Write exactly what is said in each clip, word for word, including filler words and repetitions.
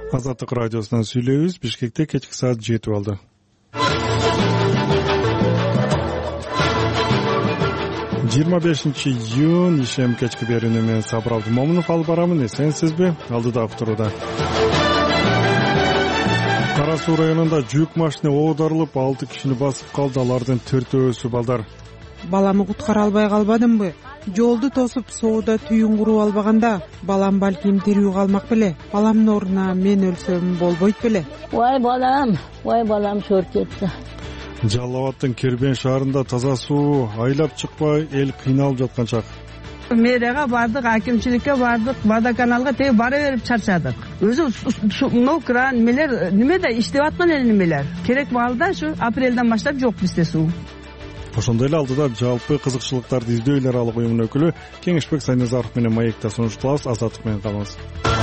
Азаттык радиосунан сүйлөйбүз. Бишкекте кечки саат жетип алды. жыйырма бешинчи июнь ишем кечки берүүнү мен Сабыр Абдымомунов алып барамын. Эсенсизби? Алдыда туруда. Кара Суу районунда жүк машина оодарылып, алты кишини басып калды. Алардын төртөөсү балдар. Баламы куткара албай калбадымбы? Жолду тосуп, соодо түйүн куруп албаганда, балам балким тирүү калмак беле. Баламдын ордуна мен өлсөм болбойт беле. Ой балам, ой балам шорт кетти. Жалал Абадтын Кербен шаарында таза суу айлап чыкпай, эл кыйналып жаткан чак. Мэрияга бардык, акимчиликке бардык, водоканалга тег бара берип чарчадык. Өзү мына кран немелер, немеде иштеп аткан эле немелер. Керек маалда ушу апрелден баштап жок бизде суу. Ошондой эле алдыда жалпы кызыкчылыктарды издөө эл аралык уюмунун өкүлү Кеңешбек Сайназаров менен маекте сунушталабыз. Азаттык менен калыңыз.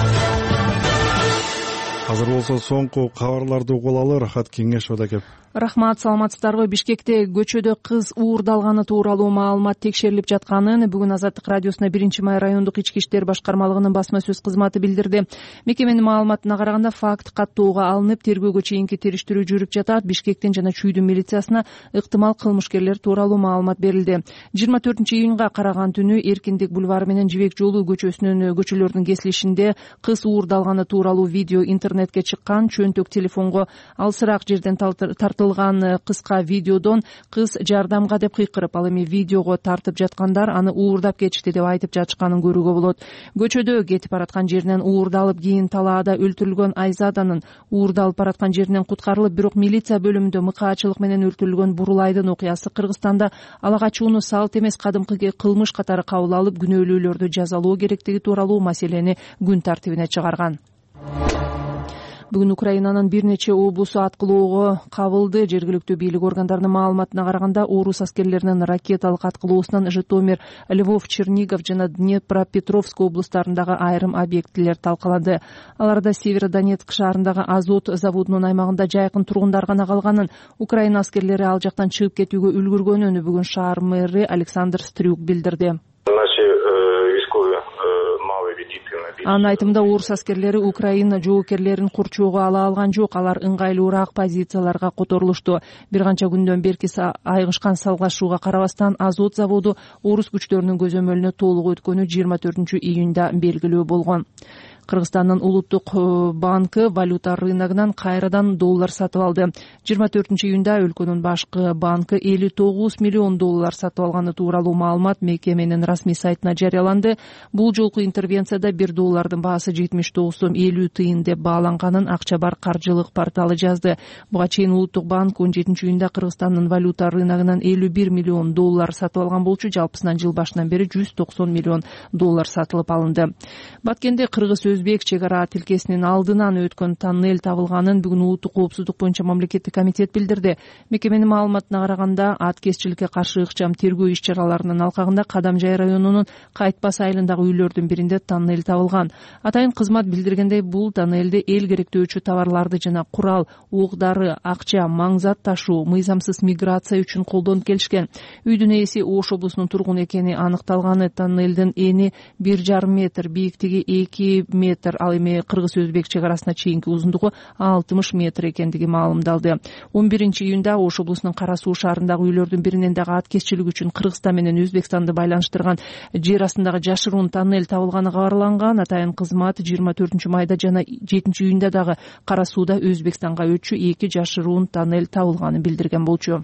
Азыр болсо соңку кабарларды угуп алалы. Рахат Кеңешова кеп. Рахмат, саламатсыздарбы? Бишкекте көчөдө кыз уурдалганы тууралуу маалымат текшерилип жатканын бүгүн Азаттык радиосуна биринчи май райондук ички иштер башкармалыгынын басма сөз кызматы билдирди. Мекеменин маалыматына караганда факт каттоого алынып, тергөөгө чейинки териштирүү жүрүп жатат. Бишкектин жана Чүйдүн милициясына ыктымал кылмышкерлер тууралуу маалымат берилди. жыйырма төртүнчү июнга караган түнү Эркиндик бульвары менен Жибек жолу көчөсүнүн көчөлөрдүн кесилишинде кыз уурдалганы тууралуу видео интернетке чыккан. Чөнтөк телефонго алысыраак жерден тартылган кыска видеодон кыз жардамга деп кыйкырып, ал эми видеого тартып жаткандар аны уурдап кетишти деп айтып жатышканын көрүүгө болот. Көчөдө кетип бараткан жеринен уурдалып, кийин талаада өлтүрүлгөн Айзаданын уурдалып бараткан жеринен куткарылып, бирок милиция бөлүмүндө мыкаачылык менен өлтүрүлгөн Бурулайдын окуясы Кыргызстанда ала качууну салт эмес кадымкы кылмыш катары кабыл алып, күнөөлүүлөрдү жазалоо керектиги тууралуу маселени күн тартибине чыгарган. Бүгүн Украинанын бир нече облусу аткылоого кабылды. Жергиликтүү бийлик органдарынын маалыматына караганда, орус аскерлеринин ракеталык аткылоосунан Житомир, Львов, Чернигов жана Днепропетровск облустарындагы айрым объектилер талкаланды. Аларда Северодонецк шаарындагы Азот заводунун аймагында жайкын тургундар гана калганын, Украина аскерлери ал жактан чыгып кетүүгө үлгүргөнүн бүгүн шаар мэри Александр Стрюк билдирди. Анын айтымында, орус аскерлери Украина жоокерлерин курчоого ала алган жок, алар ыңгайлуураак позицияларга которулушту. Бир канча күндөн берки айгышкан салгылашууга карабастан, Азот заводу орус күчтөрүнүн көзөмөлүнө толук өткөнү жыйырма төртүнчү июнда белгилүү болгон. Кыргызстандын улуттук банкы валюта рыногунан кайрадан доллар сатып алды. жыйырма төртүнчү июнда өлкөнүн башкы банкы элүү тогуз миллион доллар сатып алганы тууралуу маалымат мекеменин расмий сайтына жарыяланды. Бул жолку интервенцияда бир доллардын баасы жетимиш тогуз сом элүү тыйын деп бааланганын Акча бар каржылык порталы жазды. Буга чейин улуттук банк он жетинчи июнда Кыргызстандын валюта рыногунан элүү бир миллион доллар сатып алган болчу. Жалпысынан жыл башынан бери жүз токсон миллион доллар сатылып алынды. Баткенде Кыргыз Өзбек чек ара тилкесинин алдынан өткөн тоннель табылганын бүгүн улуттук коопсуздук боюнча мамлекеттик комитет билдирди. Мекеменин маалыматына караганда, аткезчиликке каршы ыкчам тергөө иш-чараларынын алкагында Кадамжай районунун Кайтпас айылындагы үйлөрдүн биринде тоннель табылган. Атайын кызмат билдиргендей, бул тоннельде эл керектөөчү товарларды жана курал, ок-дары, акча, маңзат ташуу, мыйзамсыз миграция үчүн колдонуп келишкен. Үйдүн ээси Ош облусунун тургуну экени аныкталганы. Тоннелдин эни бир жарым метр, бийиктиги эки метр, ал эми Кыргыз-Өзбек чек арасына чейинки узундугу алтымыш метр экендиги маалымдалды. он биринчи июнда Ош облусунун Кара Суу шаарындагы үйлөрдүн биринен дагы аткезчилик үчүн Кыргызстан менен Өзбекстанды байланыштырган жер астындагы жашыруун тоннель табылганы кабарланган. Атайын кызмат жыйырма төртүнчү майда жана жетинчи июнда дагы Кара Сууда Өзбекстанга өтчү эки жашыруун тоннель табылганын билдирген болчу.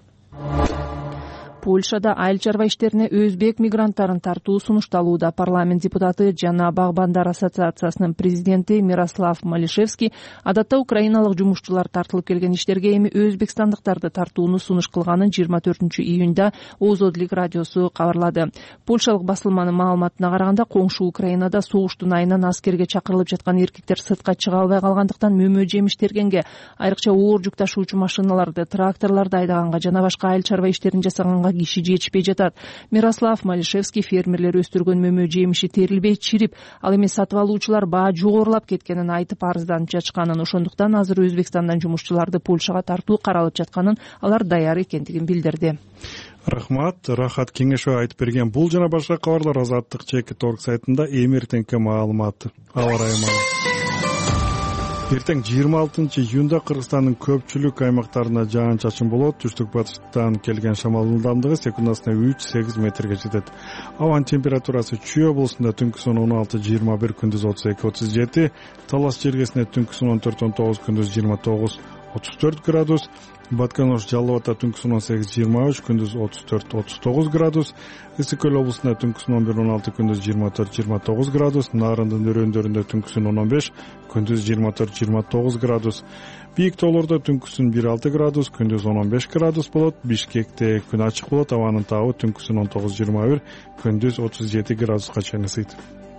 Польшада айыл чарба иштерине өзбек мигранттарын тартуу сунушталууда. Парламент депутаты жана Багбандар ассоциациясынын президенти Мирослав Малишевский адатта украиналык жумушчулар тартылып келген иштерге эми өзбекстандыктарды тартууну сунуш кылганын жыйырма төртүнчү июнда Озодлик радиосу кабарлады. Польшалык басылманын маалыматына караганда, коңшу Украинада согуштун айынан аскерге чакырылып жаткан эркектер сыртка чыга албай калгандыктан мөмө жемиш тергенге, айрыкча оор жүк ташуучу машиналарды, тракторлорду айдаганга жана башка айыл чарба иштерин жасаганга киши жетишпей жатат. Мирослав Малишевский фермерлер өстүргөн мөмө жемиши терилбей чирип, ал эми сатып алуучулар баа жогорулап кеткенин айтып арызданып жатышканын, ошондуктан азыр Өзбекстандан жумушчуларды Польшага тартуу каралып жатканын, алар даяр экендигин билдирди. Рахмат, Рахат Кеңешова айтып берген. Бул жана башка кабарлар Азаттык чекит орг сайтында эмертеңки маалымат. Аба ырайы Эртең жыйырма алтынчы июнда Кыргызстандын көпчүлүк аймактарына жаан-чачын болот. Түштүк-батыштан келген шамалдын ылдамдыгы секундасына үч сегиз метрге жетет. Абанын температурасы Чүй облусунда түнкүсүн он алты жыйырма бир, күндүз отуз эки отуз жети, Талас Жергесинде түнкүсүн он төрт он тогуз, күндүз жыйырма тогуз отуз төрт градус, Батканош Жалал Абадта түнкүсүн он сегиз жыйырма үч, күндүз отуз төрт отуз тогуз градус, Ысык көл облусунда түнкүсүн он бир он алты, күндүз жыйырма төрт жыйырма тогуз градус, Нарындын өрөөндөрүндө түнкүсүн он он беш, күндүз жыйырма төрт жыйырма тогуз градус. Бийик тоолордо түнкүсүн бир алты градус, күндүз он он беш градус болот. Бишкекте күн ачык болот, абанын табы түнкүсүн он тогуз жыйырма бир, күндүз отуз жети градуска чейин ысыйт.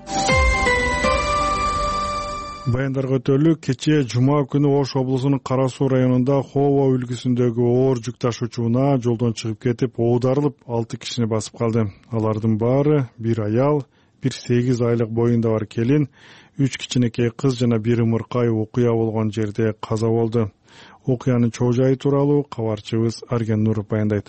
Баяндарга өтөлүк, кечээ жума күнү Ош облусунун Кара Суу районунда Хово үлгүсүндөгү оор жүк ташуучу унаа жолдон чыгып кетип, оодарылып, алты кишини басып калды. Алардын баары бир аял, бир сегиз айлык боюнда бар келин, үч кичинекей кыз жана бир ымыркай окуя болгон жерде каза болду. Окуянын чоо жайы тууралуу кабарчыбыз Арген Нуров баяндайт.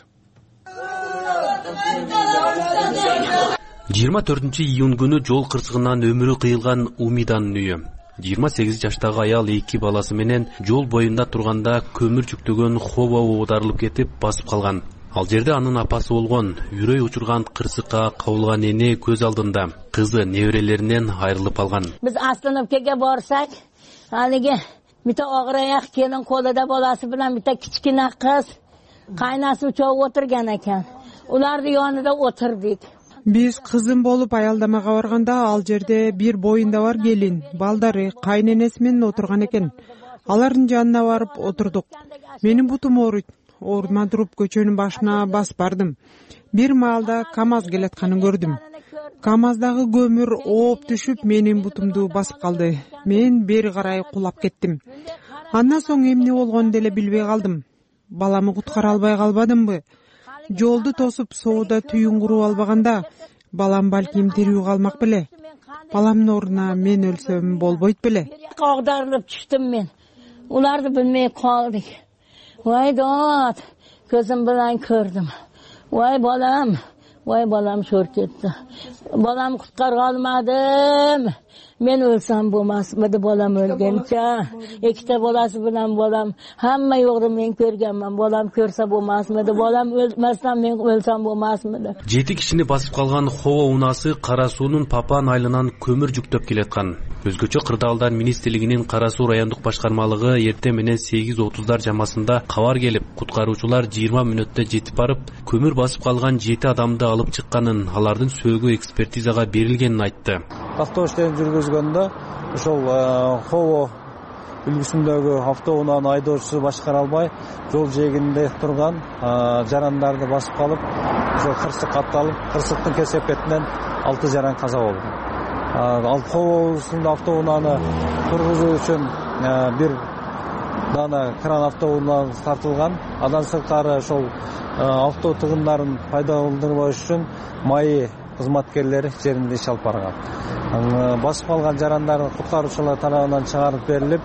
жыйырма төртүнчү июнь күнү жол кырсыгынан өмүрү кыйылган Умиданын үйү. жыйырма сегиз жаштагы аял эки баласы менен жол боюнда турганда көмүр жүктөгөн Хово оодарылып кетип басып калган. Ал жерде анын апасы болгон, үрөй учурган кырсыкка кабылган эне көз алдында. Кызы неберелеринен айрылып алган. Биз остановкага барсак, алиге мита огыр аяк келин колуда баласы менен мита кичкина кыз кайнасы чогуу отурган экен. Улардын янында отурдук. Биз кызым болуп аялдамага барганда ал жерде бир боюнда бар келин, балдары, кайненеси менен отурган экен. Алардын жанына барып отурдук. Менин бутум ооруйт. Оорутма туруп көчөнүн башына басып бардым. Бир маалда КамАЗ келатканын көрдүм. КамАЗдагы көмүр ооп түшүп менин бутумду басып калды. Мен бери карай кулап кеттим. Андан соң эмне болгонун деле билбей калдым. Баламы куткара албай калбадымбы? Жолду тосуп соодо түйүн куруп албаганда балам балким тирүү калмак беле. Баламдын ордуна мен өлсөм болбойт беле. Кагдарылып түштүм мен. Уларды билмей калдык. Vay dot, gözüm bilen gördüm. Vay balam, vay balam şor ketdi. Balam kutkarga almadım. Men ölsem bolmasmydy balam ölgençe. Ikkita bolası bilen balam hamma yog'da men ko'rganman. Balam ko'rsa bolmasmydy? Balam ölmesem men ölsem bolmasmydy? Жети кишини басып калган Хово унаасы Кара Суунун Папан айылынан көмүр жүктөп келаткан. Өзгөчө Кырдаалдар министрлигинин Кара Суу райондук башкармалыгы эртең менен сегиз отуздар жамасында кабар келип, куткаруучулар жыйырма мүнөттө жетип барып, көмүр басып калган жети адамды алып чыкканын, алардын сөөгү экспертизага берилгенин айтты. Автоштен жүргүзгөндө ошол Хово үлгүсүндөгү автоунаанын айдоочусу башкара албай, жол жээгинде турган жарандарды басып калып, ошол кырсык катталып, кырсыктын кесепетинен алты жаран каза болду. Ал Хово улусунда автоунааны тургузуу үчүн бир дана кран автоунааны тартылган. Андан сырткары ошол авто тыгындарын пайдаландырбаш үчүн майы кызматкерлери жеринде иш алып барган. Басып калган жарандардын куткаруучулар тарабынан чыгарып берилип,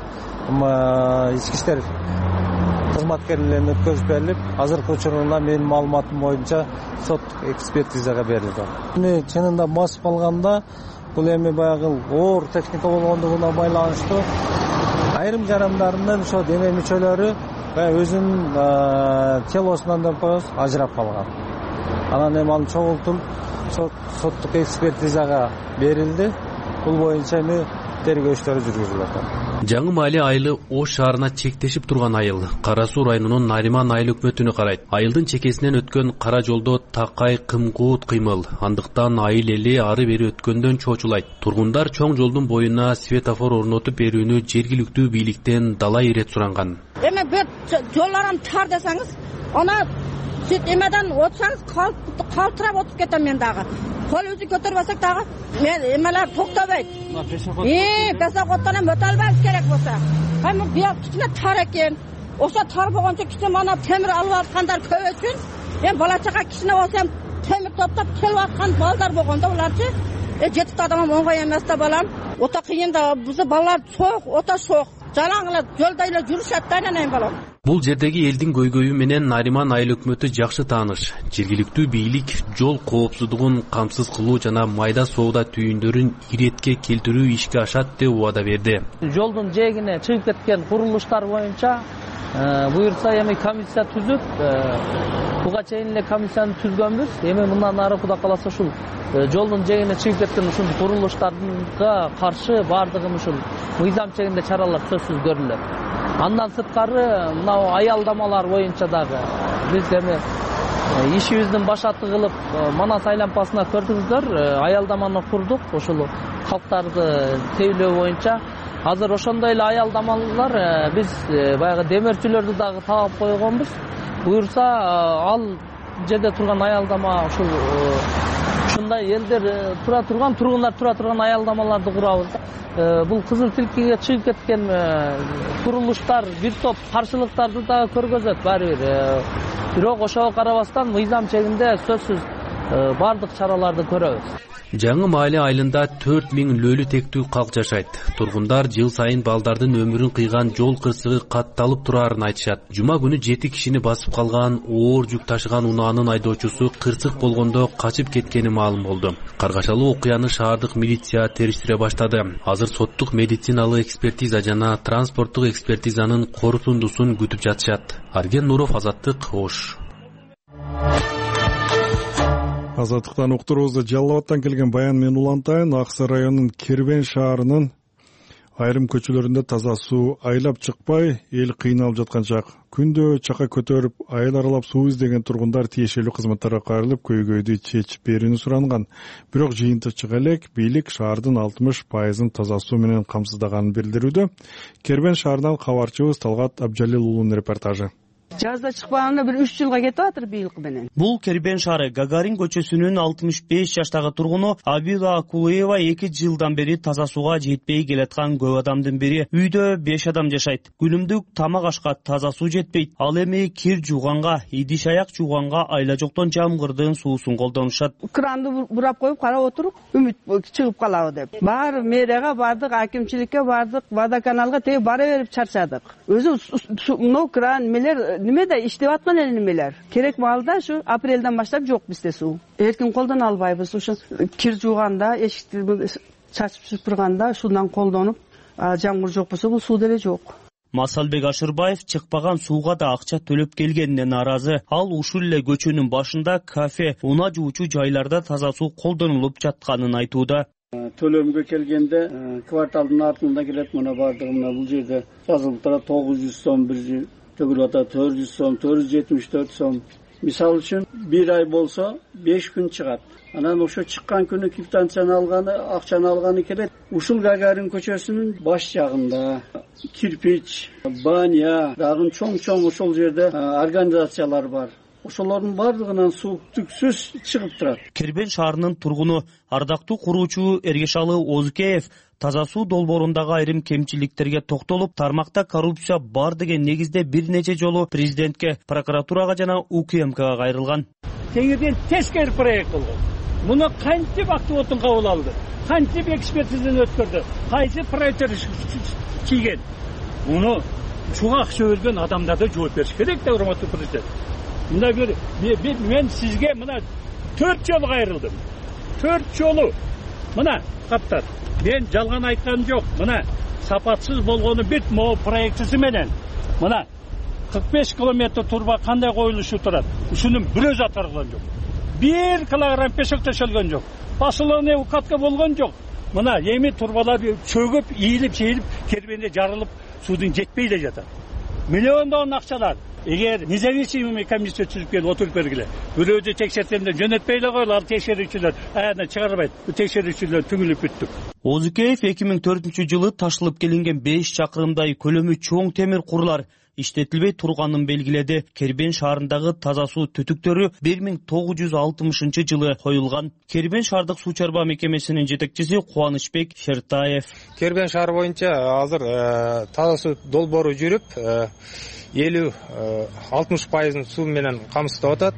ички иштер кызматкерлерине өткөзүп берилип, азыркы учурда менин маалыматым боюнча сот экспертизага берилген. Эми чынында басып калганда бул эми баягы оор техника болгондугуна байланыштуу айрым жарандардын ошо дене мүчөлөрү өзүнүн телосунан деп коебуз ажырап калган. Анан эми ал чогултулуп соттук экспертизага берилди. Бул боюнча эми тергөө иштери жүргүзүлөт. Жаңы Маали айылы Ош шаарына чектешип турган айыл. Кара Суу районунун Нариман айыл өкмөтүнө карайт. Айылдын чекесинен өткөн кара жолдо такай кымкуут кыймыл. Андыктан айыл эли ары бери өткөндөн чоочулайт. Тургундар чоң жолдун боюна светофор орнотуп берүүнү жергиликтүү бийликтен далай ирет суранган. Эми бет жолларым тар десеңиз, ана сөйт эмеден отсаңыз калтырап отуп кетем мен дагы. Кол өзү көтөрбөсөк дагы мен эмелер токтобойт. Э, пешоходдон эми өтө албайбыз керек болсо. Эми бияк кичине тар экен. Ошо тар болгончо кичине мана темир алып аткандар көп үчүн, эми бала чака кичине болсо эми темир топтоп келип аткан балдар болгондо буларчы, э жети адам оңгой эмес да балам. Ото кыйын да, биз балалар чок, ото чок. жалаң эле жолдо эле жүрүшөт да анан балам. Бул жердеги элдин көйгөйү менен Нариман айыл өкмөтү жакшы тааныш. Жергиликтүү бийлик жол коопсуздугун камсыз кылуу жана майда соода түйүндөрүн иретке келтирүү ишке ашат деп убада берди. Жолдун жээгине чыгып кеткен курулуштар боюнча буюрса эми комиссия түзүп, буга чейин эле комиссияны түзгөнбүз. Эми мындан ары Кудай кааласа ушул жолдун жээгине чыгып кеткен ушул курулуштарга каршы бардыгын ушул мыйзам чегинде чаралар сөзсүз көрүлөт. Андан сырткары мынау аялдамалар боюнча дагы биз эми ишибиздин башаты кылып Манас айлампасына көрдүңүздөр, аялдаманы курдук, ошол калктарды тейлөө боюнча. Азыр ошондой эле аялдамалар биз баягы демирчилерди дагы таап койгонбуз. Буюрса ал жерде турган аялдама ушул ушундай элдер тура турган, тургундар тура турган аялдамаларды курабыз. Бул кызыл тилкеге чыгып кеткен курулуштар бир топ каршылыктарды да көргөзөт баары бир. Бирок ошого карабастан мыйзам чегинде сөзсүз бардык чараларды көрөбүз. Жаңы маале айылында төрт миң лөлү тектүү калк жашайт. Тургундар жыл сайын балдардын өмүрүн кыйган жол кырсыгы катталып турарын айтышат. Жума күнү жети кишини басып калган оор жүк ташыган унаанын айдоочусу кырсык болгондо качып кеткени маалым болду. Каргашалуу окуяны шаардык милиция териштире баштады. Азыр соттук медициналык экспертиза жана транспорттук экспертизанын корутундусун күтүп жатышат. Арген Нуров, Азаттык, Ош. Азаттыктан уктуруубузду Жалал Абадтан келген баян менен улантайын. Аксы районунун Кербен шаарынын айрым көчөлөрүндө таза суу айлап чыкпай, эл кыйналып жаткан чак. Күндө чака көтөрүп, айыл аралап суу издеген тургундар тиешелүү кызматтарга кайрылып, көйгөйдү чечип берүүнү суранган. Бирок жыйынтык элек бийлик шаардын алтымыш пайызын таза суу менен камсыздаганын билдирүүдө. Кербен шаарынан кабарчыбыз Талгат Абжалил уулунун репортажы. Жазда чыкпаганына бир үч жылга кетип атыр быйылкы менен. Бул Кербен шаары Гагарин көчөсүнүн алтымыш беш жаштагы тургуну Абила Акулуева эки жылдан бери таза сууга жетпей келаткан көп адамдын бири. Үйдө беш адам жашайт. Күнүмдүк тамак ашка таза суу жетпейт. Ал эми кир жууганга, идиш аяк жууганга айла жоктон жамгырдын суусун колдонушат. Кранды бурап коюп карап отуруп, үмүт чыгып калабы деп. Баары мэрияга бардык, акимчиликке бардык, водоканалга теги бара берип чарчадык. Өзү мына кран мелер немеде иштеп аткан эле немелер. Керек маалда ушу апрелден баштап жок бизде суу. Эркин колдоно албайбыз. Ушу кир жууганда, эшикти чачып сыпырганда ушундан колдонуп, жамгыр жок болсо бул суу деле жок. Масалбек Ашырбаев чыкпаган сууга да акча төлөп келгенине нааразы. Ал ушул эле көчөнүн башында кафе, унаа жуучу жайларда таза суу колдонулуп жатканын айтууда. Төлөмгө келгенде кварталдын артында келет, мына бардыгы бул жерде жазылып турат тогуз жүз сом, бир жүз төгүрөтө төрт жүз сом, төрт жүз жетимиш төрт сом. Мисал үчүн бир ай болсо беш күн чыгат. Анан ошо чыккан күнү квитанцияны алганы, акчаны алганы келет. Ушул Гагарин көчөсүнүн баш жагында кирпич, баня, дагы чоң-чоң ошол жерде организациялар бар. Ошолордун бардыгынан суу түксүз чыгып турат. Кербен шаарынын тургуну ардактуу куруучу Эргешалы Озукеев таза суу долбоорундагы айрым кемчиликтерге токтолуп, тармакта коррупция бар деген негизде бир нече жолу президентке, прокуратурага жана УКМКга кайрылган. Теңирден тескери проект болгон. Муну кантип актыботун кабыл алды? Кантип экспертизаны өткөрдү? Кайсы проекттер чийген? Муну чуга акча берген адамдарды жооп бериш керек да, урматтуу президент. Мына бир мен сизге мына төрт жолу кайрылдым. төрт жолу. Мына каптар. Мен жалган айтканым жок. Мына сапатсыз болгону бит могу проектisi менен. Мына кырк беш километр турба кандай коюлушу турат. Ушунун бир өзү атырылган жок. бир килограмм пешок төшөлгөн жок. Басылыгы укатка болгон жок. Мына эми турбалар чөгүп, ийилип, чейилип, кербенде жарылып, суудун жетпей эле жатат. Миллиондон акчалар. Эгер независимый комиссия түзүп келип отуруп бергиле, бирөөдү текшертемде жөнөтпөй эле койгула, ал текшерүүчүлөр аяна чыгарбайт. Бул текшерүүчүлөр түңүлүп бүттүк. Озукеев эки миң төртүнчү жылы ташылып келинген беш чакырымдай көлөмү чоң темир курлар иштетилбей турганын белгиледи. Кербен шаарындагы таза суу түтүктөрү бир миң тогуз жүз алтымышынчы жылы коюлган. Кербен шаардык суу чарба мекемесинин жетекчиси Кубанычбек Шертаев. Кербен шаары боюнча азыр таза суу долбоору жүрүп, элүү алтымыш пайызын суу менен камсыздап атат.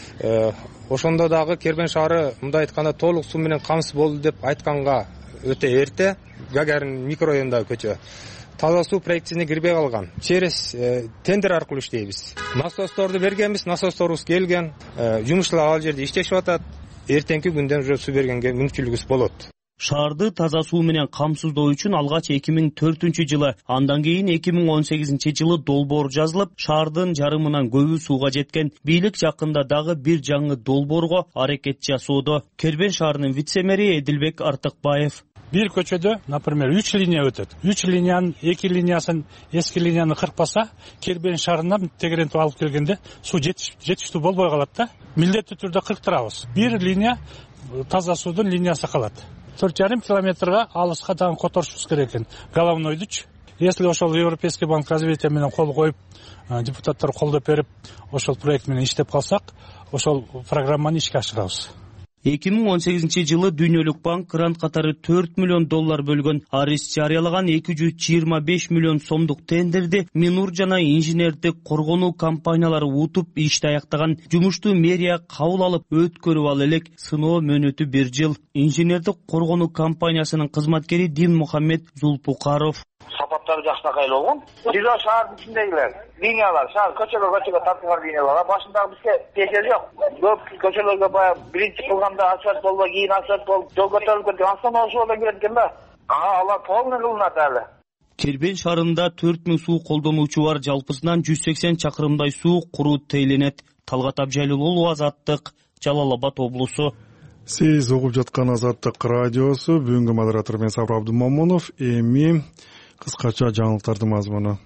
Ошондо дагы Кербен шаары мындай айтканда толук суу менен камсыз болду деп айтканга өтө эрте. Гагарин микрорайонундагы көчө. таза суу проектисине кирбей калган. Через тендер аркылуу иштейбиз. Насосторду бергенбиз, насосторубуз келген, жумушчулар ал жерде иштешип атат. Эртеңки күндөн уже суу бергенге мүмкүнчүлүгүбүз болот. Шаарды таза суу менен камсыздоо үчүн алгач эки миң төртүнчү жылы, андан кийин эки миң он сегизинчи жылы долбоор жазылып, шаардын жарымынан көбү сууга жеткен. Бийлик жакында дагы бир жаңы долбоорго аракет жасоодо. Кербен шаарынын вице-мэри Эдилбек Артыкбаев: бир көчөдө, например, үч линия өтөт. үч линиянын эки линиясын, эски линияны кыркпаса, Кербен шаарынан тегерентип алып келгенде суу жетиштүү болбой калат да. Милдеттүү түрдө кырктырабыз. Бир линия таза суудун линиясы калат. төрт жарым километрга алыска дагы которушубуз керек экен. Головнойдучу. Если ошол Европейский банк развития менен кол коюп, депутаттар колдоп берип, ошол проект менен иштеп калсак, ошол программаны ишке ашырабыз. эки миң он сегизинчи жылы Дүйнөлүк банк грант катары төрт миллион доллар бөлгөн. Арис жарыялаган эки жүз жыйырма беш миллион сомдук тендерди Минур жана инженердик коргонуу компаниялары утуп ишти аяктаган. Жумушту мэрия кабыл алып өткөрүп ал элек. Сыноо мөөнөтү бир жыл. Инженердик коргонуу компаниясынын кызматкери Дин Мухаммед Зулпукаров: сапаттары жакшынакай болгон. Бизо шаардын ичиндегилер линиялар, шаар көчөгө көчөгө тартылган линиялар. Башындагы бизге тиешеси жок. Көп көчөлөргө баягы биринчи кылганда асфальт болбой, кийин асфальт болуп, жол көтөрүлүп кеткен. Ансоносу боло келет экен да. Ага, алар полный кылынат эле. Кербен шаарында төрт миң суу колдонуучу бар. Жалпысынан жүз сексен чакырымдай суу куруу тейлинет. Талгат Абжайлуулу, Азаттык, Жалал Абад облусу. Сиз угуп жаткан Азаттык радиосу. Бүгүнкү модератор мен Сабыр Абдумамунов. Эми кыскача жаңылыктардын мазмуну.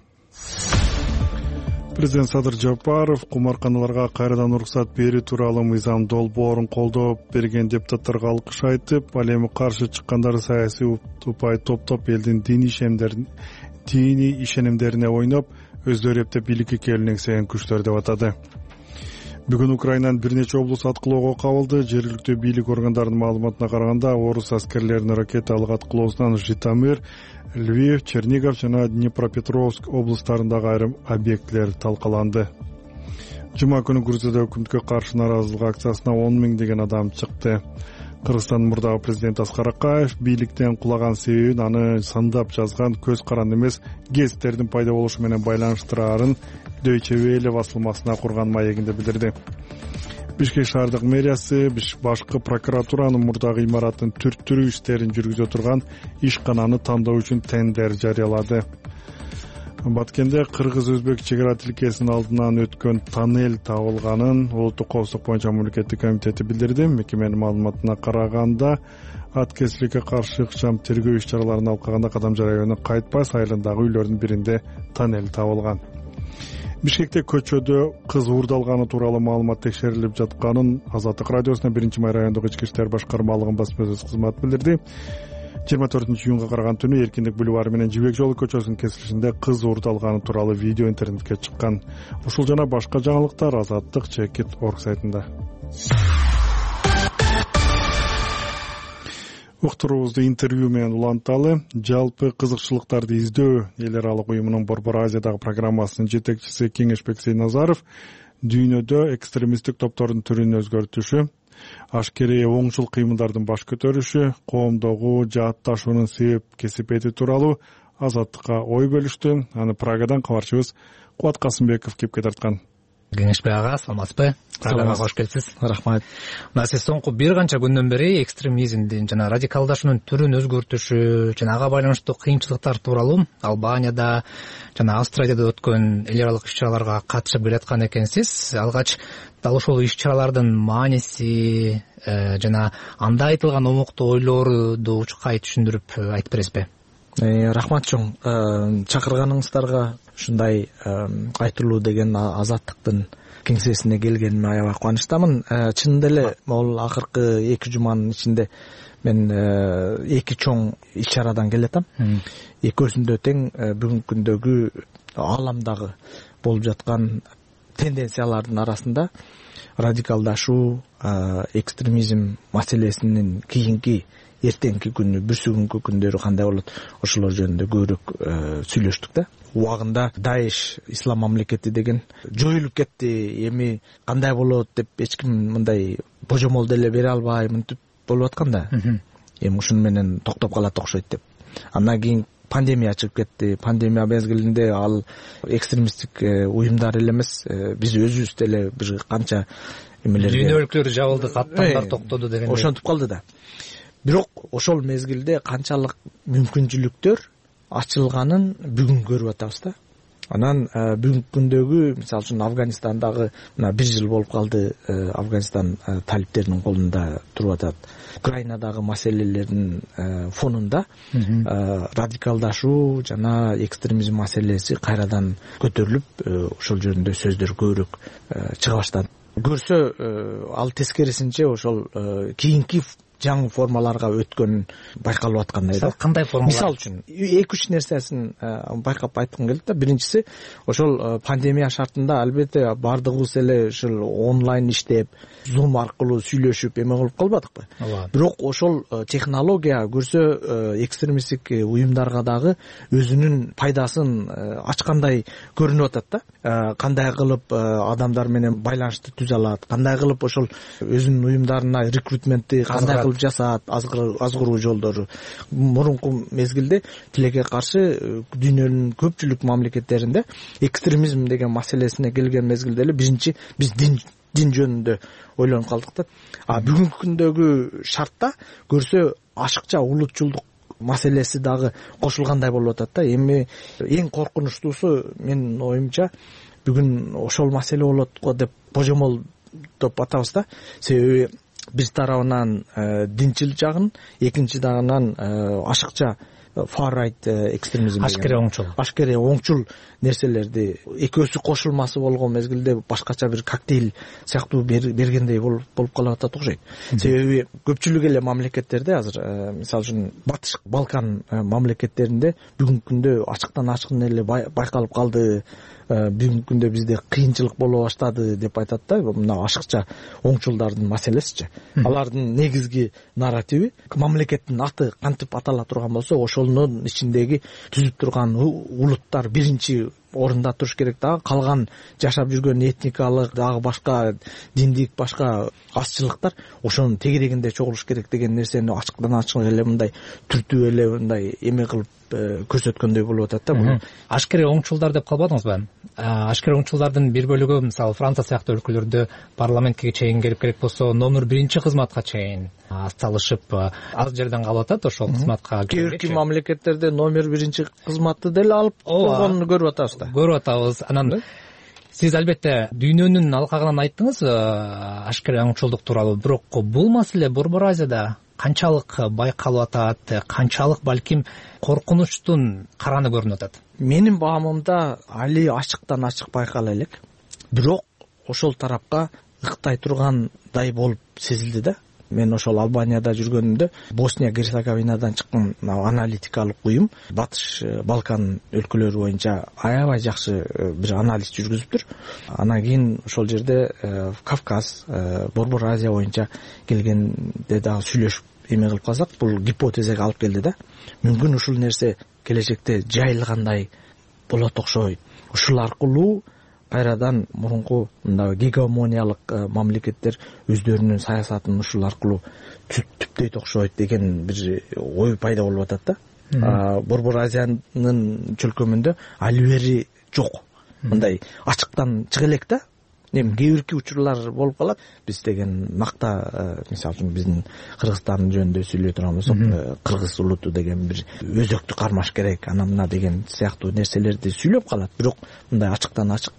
Президент Садыр Жапаров кумарканаларга кайрадан уруксат берүү тууралуу мыйзам долбоорун колдоп берген депутаттарга алкыш айтып, ал эми каршы чыккандар саясий упай топтоп элдин диний ишенимдерин диний ишенимдерине ойноп, өздөрү эптеп бийликке келүүнү еңсеген күчтөр деп атады. Бүгүн Украинанын бир нече облусу аткылоого кабылды. Жергиликтүү бийлик органдарынын маалыматына караганда, орус аскерлеринин ракеталык аткылоосунан Житомир, Львив, Чернигов жана Днепропетровск облустарындагы айрым объектилер талкаланды. Жума күнү Грузияда өкмөткө каршы нааразылык акциясына он миңдеген адам чыкты. Кыргызстандын мурдагы президенти Аскар Акаев бийликтен кулаган себебин аны сандап жазган көз каран эмес гезиттердин пайда болушу менен байланыштырарын Deutsche Welle басылмасына курган маегинде билдирди. Бишкек шаардык мэриясы башкы прокуратуранын мурдагы имараттын түрттүрүү иштерин жүргүзө турган ишкананы тандоо үчүн тендер жарыялады. Баткенде кыргыз-өзбек чегара тилкесинин алдынан өткөн тоннель табылганын Улуттук коопсуздук боюнча мамлекеттик комитети билдирди. Мекеменин маалыматына караганда, аткезчиликке каршы ыкчам тергөө иш-чараларын алып калганда Кадамжар районунун Кайтпас айылындагы үйлөрдүн биринде тоннель табылган. Бишкекте көчөдө кыз уурдалганы тууралуу маалымат текшерилип жатканын Азаттык радиосуна биринчи май райондук ички иштер башкармалыгынын басма-сөз кызматы билдирди. жыйырма төртүнчү июнга караган түнү Эркиндик бульвары менен Жибек жолу көчөсүнүн кесилишинде кыз уурдалганы тууралуу видео интернетке чыккан. Ушул жана башка жаңылыктар Азаттык чекит точка орг сайтында. Уктуруубузду интервью менен уланталы. Жалпы кызыкчылыктарды издөө эл аралык уюмунун Борбор Азиядагы программасынын жетекчиси Кеңешбек Сейназаров дүйнөдө экстремисттик топтордун түрүн өзгөртүшү, ашкерей оңчул кыймылдардын баш көтөрүшү, коомдогу жаатташуунун себеп кесипети тууралуу Азаттыкка ой бөлүштү. Аны Прагадан кабарчыбыз Кубат Касымбеков кепке тарткан. Кеңешбек ага, саламатсызбы? Программага кош келипсиз. Рахмат. Мына сиз соңку бир канча күндөн бери экстремизмдин жана радикалдашуунун түрүн өзгөртүшү жана ага байланыштуу кыйынчылыктар тууралуу Албанияда жана Австрияда өткөн эл аралык иш-чараларга катышып келаткан экенсиз. Алгач дал ошол иш-чаралардын мааниси жана анда айтылган омуктуу ойлорду учкай түшүндүрүп айтып бересизби? Рахмат чоң. Чакырганыңыздарга ушундай айтылуу деген Азаттыктын кеңсесине келгениме аябай кубанычтамын. Чынында эле могул акыркы эки жуманын ичинде мен эки чоң иш-чарадан келатам. Экөөсүндө тең бүгүнкү күндөгү ааламдагы болуп жаткан тенденциялардын арасында радикалдашуу, экстремизм маселесинин кийинки эртеңки күнү, бүрсүгүнкү күндөрү кандай болот, ошолор жөнүндө көбүрөөк сүйлөштүк да. Убагында Даиш ислам мамлекети деген жоюлуп кетти, эми кандай болот деп эч ким мындай божомол деле бере албай мынтип болуп аткан да. Эми ушуну менен токтоп калат окшойт деп. Андан кийин пандемия чыгып кетти. Пандемия мезгилинде ал экстремисттик уюмдар эле эмес, биз өзүбүз деле бир канча эмелерге дүйнө өлкөлөрү жабылды, каттамдар токтоду деген ошентип калды да. Бирок ошол мезгилде канчалык мүмкүнчүлүктөр ачылганын бүгүн көрүп атабыз да. Анан бүгүнкү күндөгү мисалы үчүн Афганистандагы мына бир жыл болуп калды, Афганистан талиптердин колунда туруп атат. Украинадагы маселелердин фонунда радикалдашуу жана экстремизм маселеси кайрадан көтөрүлүп, ошол жөнүндө сөздөр көбүрөөк чыга баштады. Көрсө ал тескерисинче ошол кийинки жаңы формаларга өткөнүн байкалып аткандай да. Кандай формалар? Мисалы үчүн эки үч нерсесин байкап айткым келет да. Биринчиси, ошол пандемия шартында албетте бардыгыбыз эле ушул онлайн иштеп, Zoom аркылуу сүйлөшүп эме кылып калбадыкпы? Бирок ошол технология көрсө экстремисттик уюмдарга дагы өзүнүн пайдасын ачкандай көрүнүп атат да. Кандай кылып адамдар менен байланышты түзө алат, кандай кылып ошол өзүнүн уюмдарына рекрутментти кандай кылып жасаат, азгыруу жолдору. Мурунку мезгилде тилекке каршы дүйнөнүн көпчүлүк мамлекеттеринде экстремизм деген маселесине келген мезгилде эле биринчи биз дин дин жөнүндө ойлонуп калдык да. А бүгүнкү күндөгү шартта көрсө ашыкча улутчулдук маселеси дагы кошулгандай болуп атат да. Эми эң коркунучтуусу менин оюмча бүгүн ошол маселе болот го деп божомолдоп атабыз да. Себеби бир тарабынан динчил жагын, экинчи жагынан ашыкча far right экстремизм, ашкере оңчул ашкере оңчул нерселерди экөөсү кошулмасы болгон мезгилде башкача бир коктейль сыяктуу бергендей болуп калып атат окшойт. Себеби көпчүлүк эле мамлекеттерде азыр, мисалы үчүн Батыш Балкан мамлекеттеринде бүгүнкү күндө ачыктан ачык эле байкалып калды. Бүгүнкү күндө бизде кыйынчылык боло баштады деп айтат да. Мына ашыкча оңчулдардын маселесичи. Алардын негизги нарративи мамлекеттин аты кантип атала турган болсо, ошонун ичиндеги түзүп турган улуттар биринчи орунда туруш керек дагы, калган жашап жүргөн этникалык дагы башка диндик башка азчылыктар ошонун тегерегинде чогулуш керек деген нерсени ачыктан ачык эле мындай түртүү эле мындай эме кылып көрсөткөндөй болуп атат да. Бул ашкере оңчулдар деп калбадыңызбы? Ашкере оңчулдардын бир бөлүгү, мисалы Франция сыяктуу өлкөлөрдө парламентке чейин келип керек болсо номер биринчи кызматка чейин атталышып аз жерден калып атат ошол кызматка. Кээ бир мамлекеттерде номер биринчи кызматты деле алып койгонун көрүп атабыз да. Көрүп атабыз. Анан сиз албетте дүйнөнүн алкагынан айттыңыз ашкере оңчулдук тууралуу, бирок бул маселе Борбор Азияда канчалык байкалып атат, канчалык балким коркунучтун караны көрүнүп атат? Менин баамымда али ачыктан ачык байкала элек, бирок ошол тарапка ыктай тургандай болуп сезилди да. Мен ошол Албанияда жүргөнүмдө Босния Герцеговинадан чыккан аналитикалык уюм Батыш Балкан өлкөлөрү боюнча аябай жакшы бир анализ жүргүзүптүр. Анан кийин ошол жерде Кавказ, Борбор Азия боюнча келгенде дагы сүйлөшүп эме кылып калсак, бул гипотезага алып келди да. Мүмкүн ушул нерсе келечекте жайылгандай болот окшойт. Ушул аркылуу кайрадан мурунку мындай гегемониялык мамлекеттер өздөрүнүн саясатын ушул аркылуу түптөйт окшойт деген бир ой пайда болуп атат да. Борбор Азиянын чөлкөмүндө али бери жок. Мындай ачыктан чыга элек да. Эми кээ бирки учурлар болуп калат. Биз деген макта, мисалы үчүн биздин Кыргызстан жөнүндө сүйлөй турган болсок, кыргыз улуту деген бир өзөктү кармаш керек, анан мына деген сыяктуу нерселерди сүйлөп калат. Бирок мындай ачыктан ачык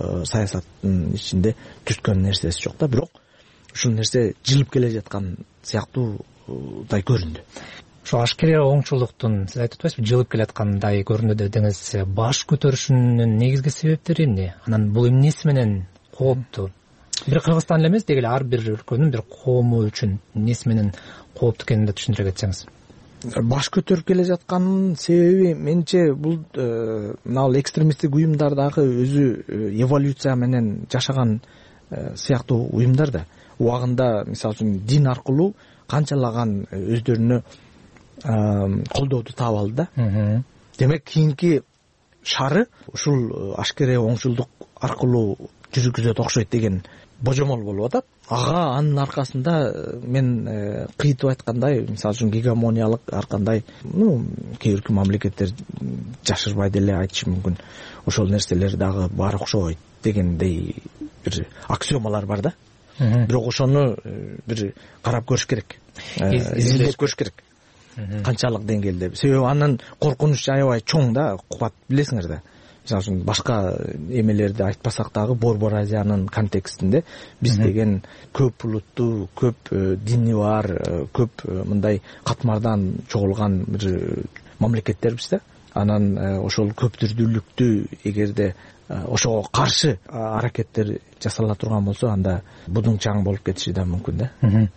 саясаттын ичинде түшкөн нерсеси жок да. Бирок ушул нерсе жылып келе жаткан сыяктуудай көрүндү. Ошо ашкере оңчулуктун сиз айтып атпайсызбы, жылып келаткандай көрүнүүдө деңиз. Баш көтөрүшүнүн негизги себептери эмне? Анан бул эмнеси менен кооптуу? Бир Кыргызстан эле эмес, деги эле ар бир өлкөнүн бир коому үчүн эмнеси менен кооптуу экенин да түшүндүрө кетсеңиз. Баш көтөрүп келе жатканын себеби менче бул мына экстремисттик уюмдар дагы өзү эволюция менен жашаган сыяктуу уюмдар да. Убагында мисалы үчүн дин аркылуу канчалаган өздөрүнө колдооду таап алды да. Демек кийинки шары ушул ашкере оңчулдук аркылуу жүргүзөт окшойт деген божомол болуп атат. Ага анын аркасында мен кыйтып айткандай, мисалы үчүн гегемониялык ар кандай, ну, кээ бирки мамлекеттер жашырбай деле айтышы мүмкүн. Ошол нерселер дагы баары окшобойт дегендей бир аксиомалар бар да. Бирок ошону бир карап көрүш керек. Изилдеп көрүш керек. Канчалык деңгээлде. Себеби анын коркунучу аябай чоң да, кубат, билесиңер да. Мисалы үчүн башка эмелерди айтпасак дагы Борбор Азиянын контекстинде биз деген көп улуттуу, көп дини бар, көп мындай катмардан чогулган бир мамлекеттербиз да. Анан ошол көптүрдүүлүктү эгерде ошого каршы аракеттер жасала турган болсо, анда будуң чаң болуп кетиши да мүмкүн да.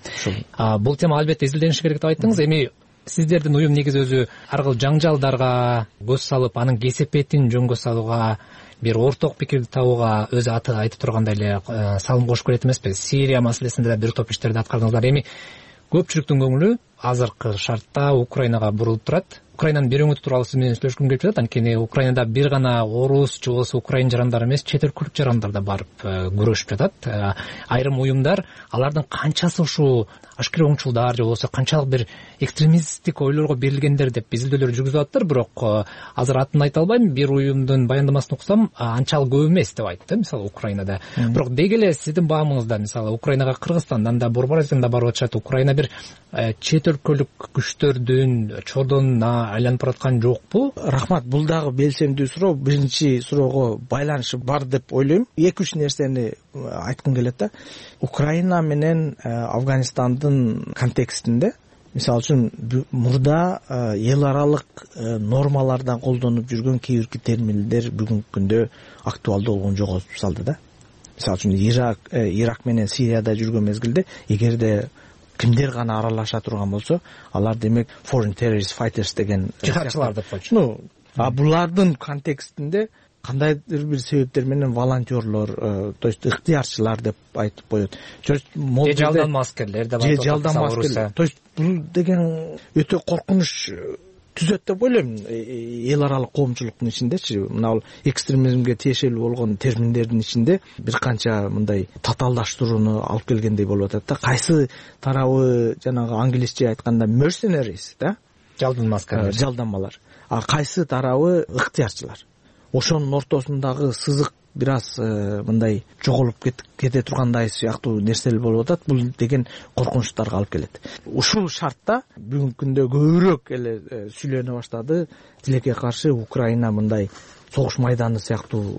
Ошол бул тема албетте изилдениши керек деп айттыңыз. Эми сиздердин уюм негизи өзү ар кыл жаңжалдарга көз салып, анын кесепетин жөнгө салууга, бир орток пикирди табууга өзү аты айтып тургандай эле салым кошуп келет эмеспи? Сирия маселесинде да бир топ иштерди аткардыңыздар. Эми көпчүлүктүн көңүлү азыркы шартта Украинага бурулуп турат. Украинанын берүүңү тууралуу сиз менен сүйлөшкүм келип жатат. Анткени Украинада бир гана орус же болбосо украин жарандары эмес, чет өлкөлүк жарандар да барып күрөшүп жатат. Айрым уюмдар алардын канчасы ушул ашкер оңчулдар же болбосо канчалык бир экстремисттик ойлорго берилгендер деп изилдөөлөр жүргүзүп атыптыр. Бирок азыр атын айта албайм, бир уюмдун баяндамасын окусам анчалык көп эмес деп айтты, мисалы Украинада. Бирок деги эле сиздин баамыңызда, мисалы Украинага Кыргызстандан да, Борбор Азиядан да барып атышат. Украина бир чет өлкөлүк күчтөрдүн чордонуна айланып бараткан жокпу? Рахмат, бул дагы белсемдүү суроо. Биринчи суроого байланышы бар деп ойлойм. эки үч нерсени айткым келет да. Украина менен Афганистандын контекстинде, мисалы үчүн мурда эл аралык нормаларда колдонуп жүргөн кээ бирки терминдер бүгүнкү күндө актуалдуу болгон жоготуп салды да. Мисалы үчүн Ирак, Ирак менен Сирияда жүргөн мезгилде эгерде кимдер гана аралаша турган болсо, алар демек foreign terrorist fighters деген жихадчылар деп койчу. Ну, а булардын контекстинде кандайдыр бир себептер менен волонтерлор, то есть ыктыярчылар деп айтып коет. Же жалданма аскерлер деп айтып, же жалданма аскерлер. То есть бул деген өтө коркунуч түзөт деп ойлойм. Эл аралык коомчулуктун ичиндечи, мына бул экстремизмге тиешелүү болгон терминдердин ичинде бир канча мындай татаалдаштырууну алып келгендей болуп атат да. Кайсы тарабы жанагы англисче айтканда mercenaries да, жалданма аскерлер, жалданмалар. А кайсы тарабы ыктыярчылар. Ошонун ортосундагы сызык бир аз мындай жоголуп кете тургандай сыяктуу нерселер болуп атат. Бул деген коркунучтарга алып келет. Ушул шартта бүгүнкү күндө көбүрөөк эле сүйлөнө баштады. Тилекке каршы Украина мындай согуш майданы сыяктуу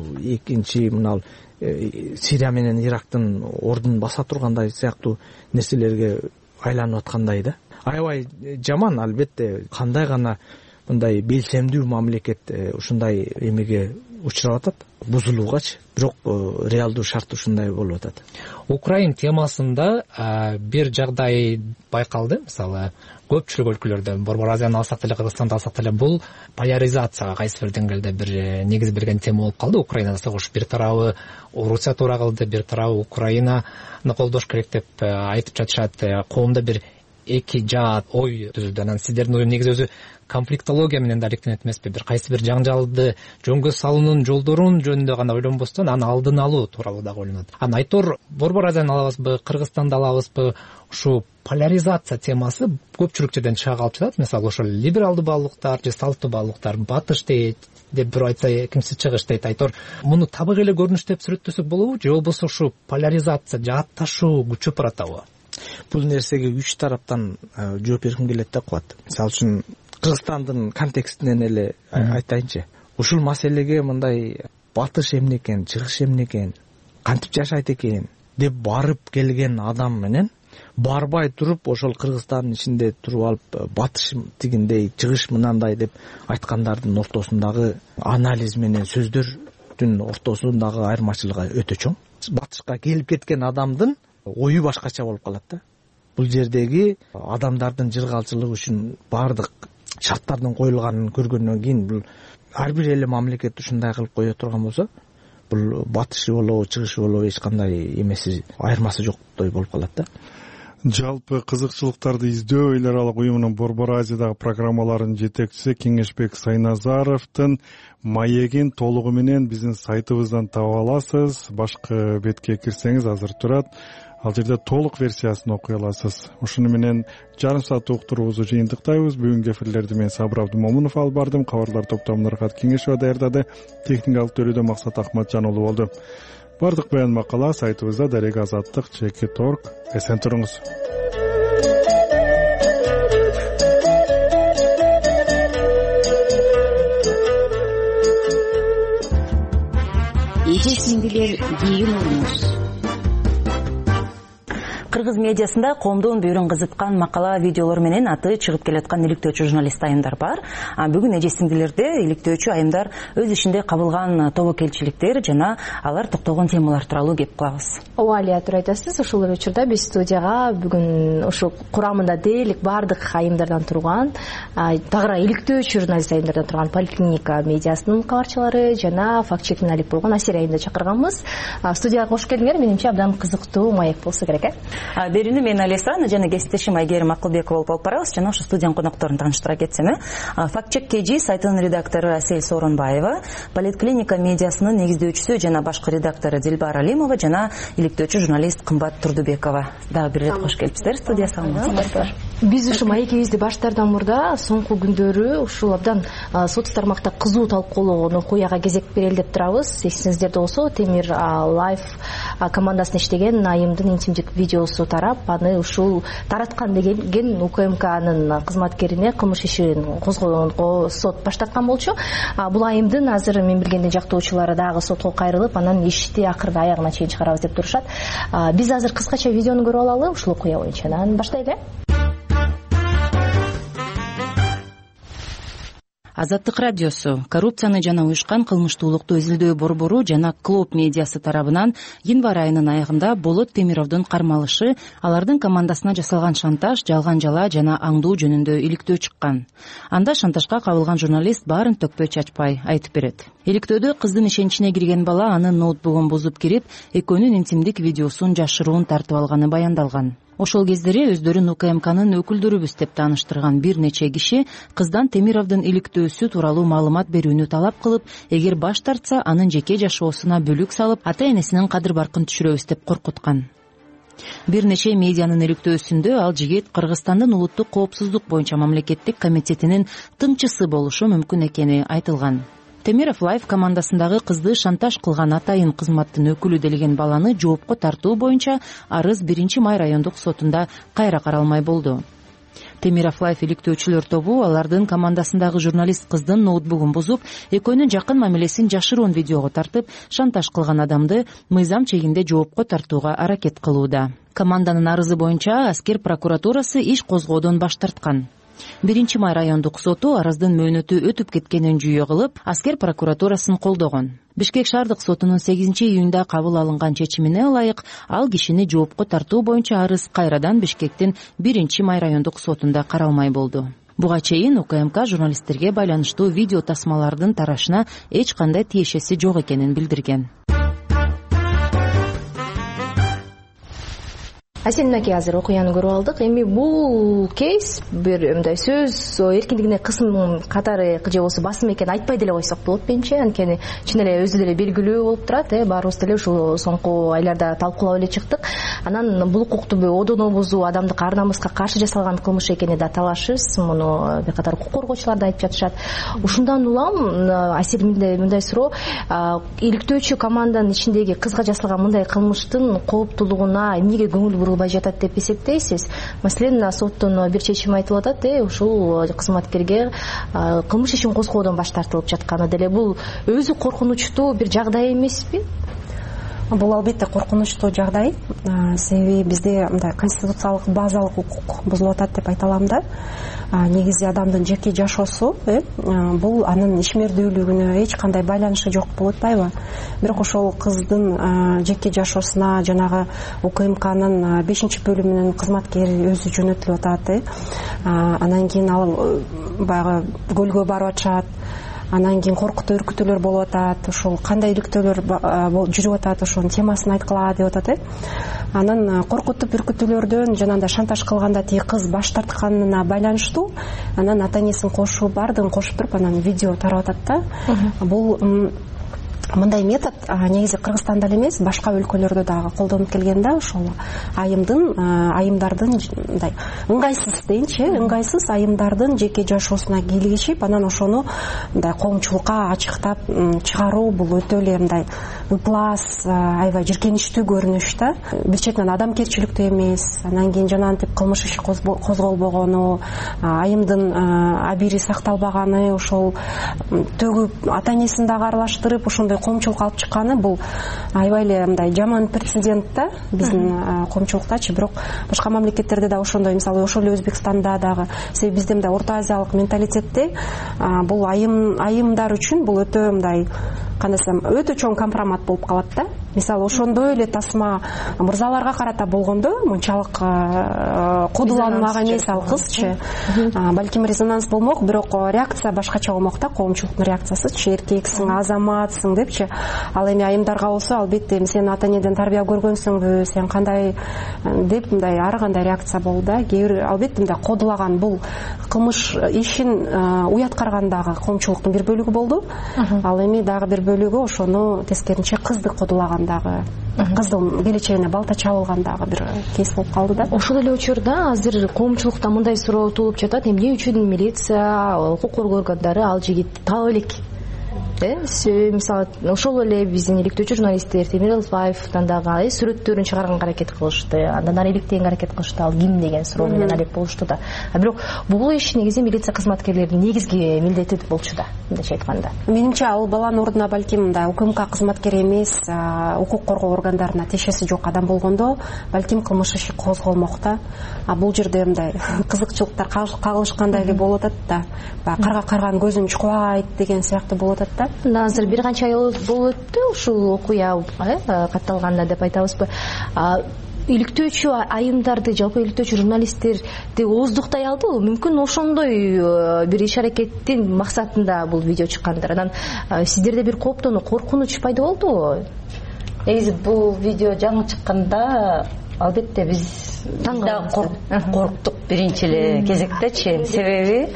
экинчи мына Сирия менен Ирактын ордун баса тургандай сыяктуу нерселерге айланып аткандай да. Аябай жаман, албетте, кандай гана мындай белсемдүү мамлекет ушундай эмеге учурап атат, бузулуугачы. Бирок реалдуу шарт ушундай болуп атат. Украин темасында бир жагдай байкалды. Мисалы, көпчүлүк өлкөлөрдө, Борбор Азияны алсак деле, Кыргызстанды алсак деле, бул поляризацияга кайсы бир деңгээлде бир негиз берген тема болуп калды. Украинада согуш бир тарабы Орусия туура кылды, бир тарабы Украинаны колдош керек деп айтып жатышат. Коомдо бир эки жаат ой түзүлдү. Анан сиздердин уюм негизи өзү конфликтология менен да алектенет эмеспи? Бир кайсы бир жаңжалды жөнгө салуунун жолдорун жөнүндө гана ойлонбостон, анын алдын алуу тууралуу дагы ойлонот. Анан айтор Борбор Азияны алабызбы, Кыргызстанды алабызбы? Ушу поляризация темасы көпчүлүк жерден чыга калып жатат. Мисалы, ошол либералдуу баалуулуктар же салттуу баалуулуктар батыш дейт деп бир айтса, экинчиси чыгыш дейт. Айтор муну табык эле көрүнүш деп сүрөттөсөк болобу, же болбосо ушу поляризация, жаатташуу күчөп баратабы? Бул нерсеге үч тараптан жооп бергим келет да, кубат. Мисалы үчүн Кыргызстандын контекстинен эле айтайынчы. Ушул маселеге мындай батыш эмне экен, чыгыш эмне экен, кантип жашайт экен деп барып келген адам менен барбай туруп, ошол Кыргызстандын ичинде туруп алып батыш тигиндей, чыгыш мынандай деп айткандардын ортосундагы анализ менен сөздөрдүн ортосундагы айырмачылыгы өтө чоң. Батышка келип кеткен адамдын ою башкача болуп калат да. Бул жердеги адамдардын жыргалчылыгы үчүн бардык шарттардын коюлганын көргөндөн кийин, бул ар бир эле мамлекет ушундай кылып кое турган болсо, бул батышы болобу, чыгышы болобу эч кандай эмеси, айырмасы жоктой болуп калат да. Жалпы кызыкчылыктарды издөө эл аралык уюмунун Борбор Азиядагы программаларынын жетекчиси Кеңешбек Сайназаровдун маегин толугу менен биздин сайтыбыздан таба аласыз. Башкы бетке кирсеңиз азыр турат. Ал жерде толук версиясын окуй аласыз. Ушуну менен жарым саат уктуруубузду жыйынтыктайбыз. Бүгүнкү эфирлерди мен Сабыр Абдымомунов алып бардым. Кабарлар топтомун Рахат Кеңешова даярдады. Техникалык төрүүдө Максат Ахматжан уулу болду. Бардык баян макала сайтыбызда дарек азаттык чекит точка орг. Эсен туруңуз. Эже сиңдилер кийин уруңуз. Кыргыз медиасында коомдун бүйүрүн кызыткан макала, видеолор менен аты чыгып келаткан иликтөөчү журналист айымдар бар. Бүгүн эже сиңдилерде иликтөөчү айымдар өз ичинде кабылган тобокелчиликтер жана алар токтогон темалар тууралуу кеп кылабыз. Ооба, Алия, туура айтасыз. Ушул эле учурда биз студияга бүгүн ушул курамында дээрлик бардык айымдардан турган, тагыраак иликтөөчү журналист айымдардан турган Поликлиника медиасынын кабарчылары жана факт-чекинг алип болгон Асир айымды чакырганбыз. Студияга кош келиңер. Менимче абдан кызыктуу маек болсо керек, э? Берүүнү мен Алисана жана кесиптешим Айгерим Акылбекова болуп алып барабыз. Жана ушу студиянын конокторун тааныштыра кетсем, э? Факт-чек кж сайтынын редактору Асель Сооронбаева, Поликлиника медиасынын негиздөөчүсү жана башкы редактору Дилбар Алимова жана иликтөөчү журналист Кымбат Турдубекова. Дагы бир ирет кош келипсиздер студия. Саламатсыздар. Биз ушу маекибизди баштаардан мурда соңку күндөрү ушул абдан соц тармакта кызуу талкууланган окуяга кезек берели деп турабыз. Эсиңиздерде болсо, Темир Лайф командасында иштеген айымдын интимдик видеосу тарап, аны ушул тараткан деген УКМКнын кызматкерине кылмыш ишин козгогонго сот баштаткан болчу. Бул айымдын азыр мен билгенден жактоочулары дагы сотко кайрылып, анан ишти акырда аягына чейин чыгарабыз деп турушат. Биз азыр кыскача видеону көрүп алалы ушул окуя боюнча. Анан баштайлы. Азаттык радиосу, коррупцияны жана уюшкан кылмыштуулукту изилдөө борбору жана Клоп медиасы тарабынан январь айынын аягында Болот Темировдун кармалышы, алардын командасына жасалган шантаж, жалган жала жана аңдуу жөнүндө иликтөө чыккан. Анда шантажга кабылган журналист баарын төкпөй чачпай айтып берет. Иликтөөдө кыздын ишеничине кирген бала анын ноутбугун бузуп кирип, экөөнүн интимдик видеосун жашыруун тартып алганы баяндалган. Ошол кездери өздөрүн УКМКнын өкүлдөрүбүз деп тааныштырган бир нече киши кыздан Темировдун иликтөөсү тууралуу маалымат берүүнү талап кылып, эгер баш тартса, анын жеке жашоосуна бүлүк салып, ата-энесинин кадыр-баркын түшүрөбүз деп коркуткан. Бир нече медианын иликтөөсүндө ал жигит Кыргызстандын улуттук коопсуздук боюнча мамлекеттик комитетинин тыңчысы болушу мүмкүн экени айтылган. Темиров Лайф командасындагы кызды шантаж кылган атайын кызматтын өкүлү делеген баланы жоопко тартуу боюнча арыз биринчи май райондук сотунда кайра каралмай болду. Темиров Лайф иликтөөчүлөр тобу алардын командасындагы журналист кыздын ноутбугун бузуп, экөөнүн жакын мамилесин жашыруун видеого тартып, шантаж кылган адамды мыйзам чегинде жоопко тартууга аракет кылууда. Команданын арызы боюнча аскер прокуратурасы иш козгоодон баш тарткан. биринчи май райондук соту арыздын мөөнөтү өтүп кеткенин жүйө кылып, аскер прокуратурасын колдогон. Бишкек шаардык сотунун сегизинчи июнда кабыл алынган чечимине ылайык, ал кишини жоопко тартуу боюнча арыз кайрадан Бишкектин биринчи май райондук сотунда каралмай болду. Буга чейин УКМК журналисттерге байланыштуу видео тасмалардын тарашына эч кандай тиешеси жок экенин билдирген. Асен мынакей азыр окуяны көрүп алдык. Эми бул кейс бир мындай сөз эркиндигине кысым катары же болсо басым экенин айтпай деле койсок болот менимче. Анткени чын эле өзү деле белгилүү болуп турат, э баарыбыз деле ушул соңку айларда талкуулап эле чыктык. Анан бул укукту одоно бузуу, адамдык ар намыска каршы жасалган кылмыш экени да талашыбыз. Муну бир катар укук коргоочулар да айтып жатышат. Ушундан улам Асел мындай суроо, иликтөөчү команданын ичиндеги кызга жасалган мындай кылмыштын кооптуулугуна эмнеге көңүл буруп жатат деп эсептейсиз? Маселен, соттон бир чечим айтылып атат, э ушул кызматкерге кылмыш ишин козгоодон баш тартылып жатканы деле бул өзү коркунучтуу бир жагдай эмеспи? Бул албетте коркунучтуу жагдай. Себеби бизде мындай конституциялык базалык укук бузулуп атат деп айта алам да. Негизи адамдын жеке жашоосу, э бул анын ишмердүүлүгүнө эч кандай байланышы жок болуп атпайбы? Бирок ошол кыздын жеке жашоосуна жанагы УКМКнын бешинчи бөлүмүнүн кызматкери өзү жөнөтүлүп атат, э анан кийин ал баягы көлгө барып атышат. анан кийин коркутуу үркүтүүлөр болуп атат, ушул кандай иликтөөлөр жүрүп атат, ошонун темасын айткыла деп атат э. Анан коркутуп үркүтүүлөрдөн жанагындай шантаж кылганда тиги кыз баш тартканына байланыштуу анан ата энесин кошуп баардыгын кошуп туруп анан видео тарап атат да. Бул мындай метод негизи Кыргызстанда эле эмес, башка өлкөлөрдө дагы колдонуп келген да. Ошол айымдын айымдардын мындай ыңгайсыз дейинчи, ыңгайсыз айымдардын жеке жашоосуна кийлигишип, анан ошону мындай коомчулукка ачыктап чыгаруу бул өтө эле мындай ыплас, аябай жиркеничтүү көрүнүш да. Бир четинен адамгерчиликтүү эмес, анан кийин жанагынтип кылмыш иши козголбогону, айымдын абири сакталбаганы, ошол төгүп ата энесин дагы аралаштырып ошондой коомчулукка алып чыкканы бул аябай эле мындай жаман прецедент да биздин коомчулуктачы. Бирок башка мамлекеттерде да ошондой, мисалы ошол эле Өзбекстанда дагы, себеби бизде мындай Орто Азиялык менталитетте бул айым айымдар үчүн бул өтө мындай кандай десем өтө чоң компромат болуп калат да. Мисалы ошондой эле тасма мырзаларга карата болгондо мынчалык кодуланмак эмес ал кызчы. Балким резонанс болмок, бирок реакция башкача болмок да, коомчулуктун реакциясычы. Эркексиң, азаматсың депчи. Ал эми айымдарга болсо албетте сен ата энеден тарбия көргөнсүңбү, сен кандай деп мындай ар кандай реакция болду да. Кээ бир албетте мындай кодулаган бул кылмыш ишин уяткарган дагы коомчулуктун бир бөлүгү болду. Ал эми дагы бир бөлүгү ошону тескеринче кызды кодулаган дагы, кыздын келечегине балта чабылган дагы бир кейс болуп калды да. Ошол эле учурда азыр коомчулукта мындай суроо туулуп жатат: эмне үчүн милиция, укук коргоо органдары ал жигитти таап элек? Мисалы ошол эле биздин иликтөөчү журналисттер Темир Элфаевден дагы сүрөттөрүн чыгарганга аракет кылышты, андан ары иликтегенге аракет кылышты, ал ким деген суроо менен алек болушту да. Бирок бул иш негизи милиция кызматкерлеринин негизги милдети болчу да, мындайча айтканда. Менимче ал баланын ордуна балким мындай УКМК кызматкери эмес, укук коргоо органдарына тиешеси жок адам болгондо балким кылмыш иши козголмок да. А бул жерде мындай кызыкчылыктар кагылышкандай эле болуп атат да. Баягы карга карган көзүн чукпайт деген сыяктуу болуп атат да. Азыр бир канча ай болуп өттү ушул окуя катталганда деп айтабызбы. Иликтөөчү айымдарды, жалпы иликтөөчү журналисттерди ооздуктай алдыбы? Мүмкүн ошондой бир иш аракеттин максатында бул видео чыккандыр. Анан сиздерде бир кооптонуу, коркунуч пайда болдубу? Негизи бул видео жаңы чыкканда албетте биз да корктук биринчи эле кезектечи. Себеби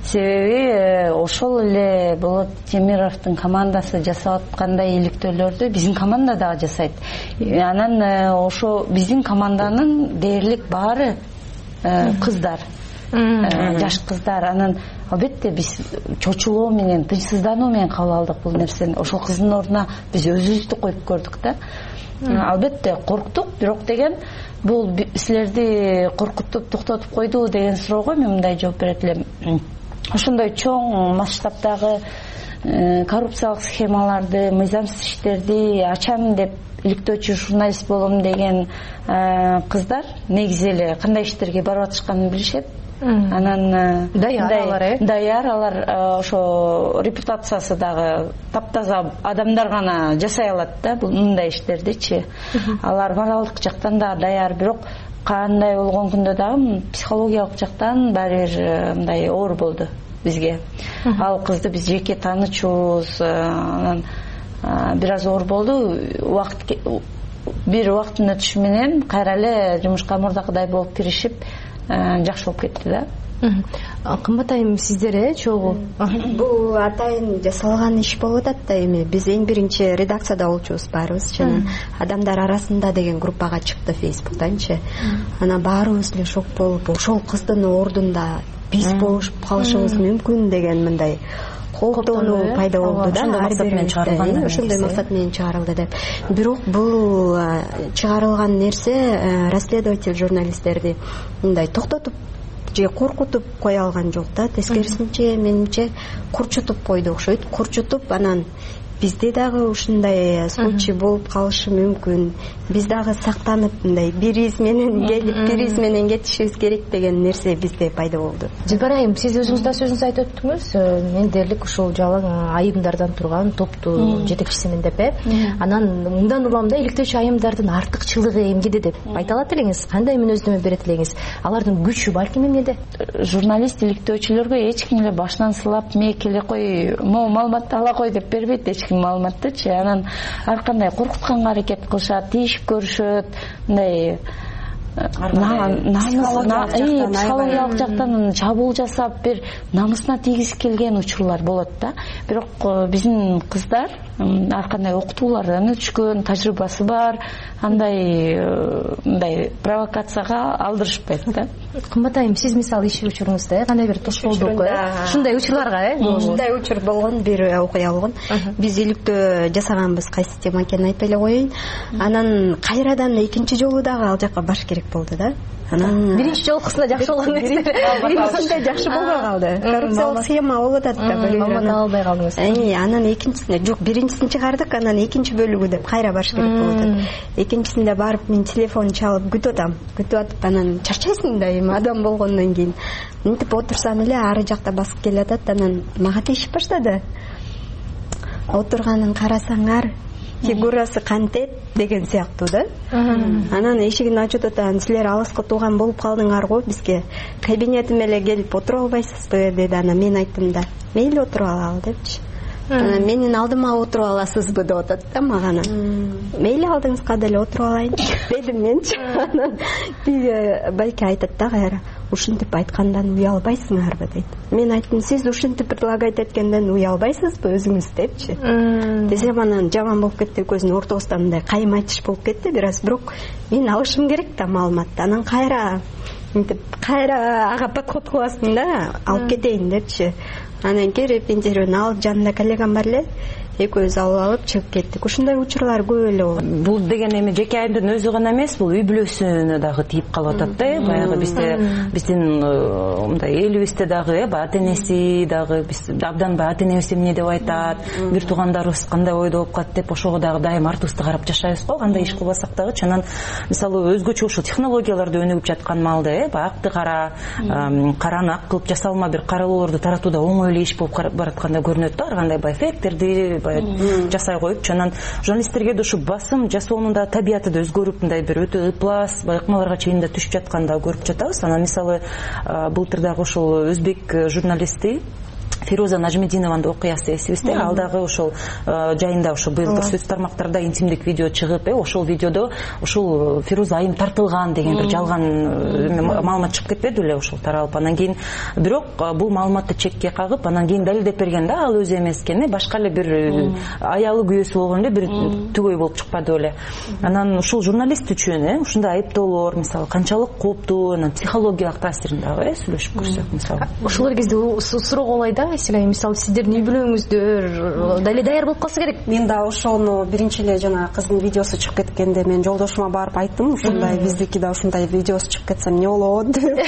себеби ошол эле Болот Темировдун командасы жасап аткандай иликтөөлөрдү биздин команда дагы жасайт. Анан ошо биздин команданын дээрлик баары кыздар, жаш кыздар. Анан албетте биз чочулоо менен, тынчсыздануу менен кабыл алдык бул нерсени. Ошол кыздын ордуна биз өзүбүздү коюп көрдүк да. Албетте корктук, бирок деген бул силерди коркутуп токтотуп койду деген суроого мен мындай жооп берет элем. Ошондой чоң масштабдагы коррупциялык схемаларды, мыйзамсыз иштерди ачам деп иликтөөчү журналист болом деген кыздар негизи эле кандай иштерге барып атышканын билишет. Анан даяр даяр алар ошо репутациясы дагы таптаза адамдар гана жасай алат да бул мындай иштердичи. Алар моралдык жактан да даяр, бирок кандай болгон күндө дагы психологиялык жактан баары бир мындай оор болду бизге. Ал кызды биз жеке таанычубуз, анан бир аз оор болду. Убакыт бир убакыттын өтүшү менен кайра эле жумушка мурдакыдай болуп киришип жакшы болуп кетти да. Кымбат айым, сиздер чогуу бул атайын жасалган иш болуп атат да. Эми биз эң биринчи редакцияда болчубуз баарыбыз, жана адамдар арасында деген группага чыкты Фейсбуктанчы. Анан баарыбыз эле шок болуп, ошол кыздын ордунда биз болуп калышыбыз мүмкүн деген мындай кооптонуу пайда болду да. Ошондой максат менен чыгарылды деп. Бирок бул чыгарылган нерсе расследователь журналисттерди мындай токтотуп же коркутуп кое алган жок да. Тескерисинче менимче курчутуп койду окшойт. Курчутуп анан бизде дагы ушундай случай болуп калышы мүмкүн, биз дагы сактанып мындай бир из менен келип бир из менен кетишибиз керек деген нерсе бизде пайда болду. Жильбар айым, сиз өзүңүз да сөзүңүздү айтып өттүңүз, мен дээрлик ушул жалаң айымдардан турган топту жетекчисимин деп, э анан мындан улам да иликтөөчү айымдардын артыкчылыгы эмгеде деп айта алат элеңиз, кандай мүнөздөмө берет элеңиз? Алардын күчү балким эмнеде? Журналист иликтөөчүлөргө эч ким эле башынан сылап мээк эле кой, могу маалыматты ала кой деп бербейт эч ким маалыматтычы. Анан ар кандай коркутканга аракет кылышат, тийишип көрүшөт, мындай психологиялык жактан чабуул жасап, бир намысына тийгиз келген учурлар болот да. Бирок биздин кыздар ар кандай окутуулардан өтүшкөн, тажрыйбасы бар, андай мындай провокацияга алдырышпайт да. Кымбат айым, сиз мисалы иш учуруңузда кандай бир тосполдук, ушундай учурларга, э? Ушундай учур болгон, бир окуя болгон. Биз иликтөө жасаганбыз, кайсы тема экенин айтпай эле коеюн. Анан кайрадан экинчи жолу дагы ал жака баш керек болду да. Анан биринчи жолкусунда жакшы болгон эмес. Биринчисинде жакшы болбой калды. Коррупциялык схема болуп атат да. Маалымат ала албай калдыңыз. Анан экинчисинде жок, биринчисин чыгардык, анан экинчи бөлүгү деп кайра баш керек болуп атат. Экинчисинде барып мен телефон чалып күтүп атам. Күтүп атып анан чарчайсың да, эми адам болгондон кийин. Мынтип отурсам эле ары жакта басып келатат, анан мага тиешип баштады. Отурганын карасаңар, фигурасы кантет деген сыяктуу да. Анан эшигин ачып атам, силер алыска тууган болуп калдыңар го, бизге кабинетиме эле келип отура албайсызбы деди. Анан мен айттым да, мейли отуруп алалы депчи. Анан менин алдыма отуруп аласызбы деп атат да мага. Мейли алдыңызга деле отуруп алайын дедим менчи. Анан байке айтат да кайра, ушинтип айткандан уялбайсыңарбы дейт. Мен айттым, сиз ушинтип предлагать эткенден уялбайсызбы өзүңүз депчи. Десем анан жаман болуп кетти, көзүнүн ортосунда мындай кайым айтыш болуп кетти бир аз. Бирок мен алышым керек да маалыматты. Анан кайра мынтип кайра ага подход кыласың да, алып кетейин депчи. Анан кирип интервьюну алып, жанында коллегам бар эле, экөөбүз алып алып чыгып кеттик. Ушундай учурлар көп эле болот. Бул деген эми жеке айымдын өзү гана эмес, бул үй бүлөсүнө дагы тийип калып атат да. Баягы бизде биздин мындай элибизде дагы ата энеси дагы биз абдан баягы ата энебиз эмне деп айтат, бир туугандарыбыз кандай ойдо болуп калат деп ошого дагы дайым артыбызды карап жашайбыз го, кандай иш кылбасак дагы. Анан мисалы өзгөчө ушул технологияларды өнүгүп жаткан маалда, э, акты кара, караны ак кылып жасалма бир каралоолорду таратууда оңой эле иш болуп бараткандай көрүнөт да. Ар кандай бай фейктерди жасай коюп, анан журналисттерге да ушу басым жасоонун да табияты да өзгөрүп, мындай бир өтө ыплас ыкмаларга чейин да түшүп жатканда көрүп жатабыз. Анан мисалы былтыр дагы ошол өзбек журналисти Фироза Нажмединованын окуясы эсибизде. Ал дагы ошол жайында ошо быйылкы соц тармактарда интимдик видео чыгып, э, ошол видеодо ушул Фироза айым тартылган деген бир жалган маалымат чыгып кетпеди эле ошол таралып. Анан кийин бирок бул маалыматты чекке кагып, анан кийин далилдеп берген да, ал өзү эмес экен, башка эле бир аялы күйөөсү болгон эле бир түгөй болуп чыкпады эле. Анан ушул журналист үчүн, э, ушундай айыптоолор мисалы канчалык кооптуу, анан психологиялык таасирин дагы, э, сүйлөшүп көрсөк мисалы. Ошолор кезде суроо болой да, мисалы сиздердин үй бүлөңүздөр дале даяр болуп калса керек. Мен да ошону биринчи эле жана кыздын видеосу чыгып кеткенде мен жолдошума барып айттым, ушундай биздики да ушундай видеосу чыгып кетсе эмне болот деп.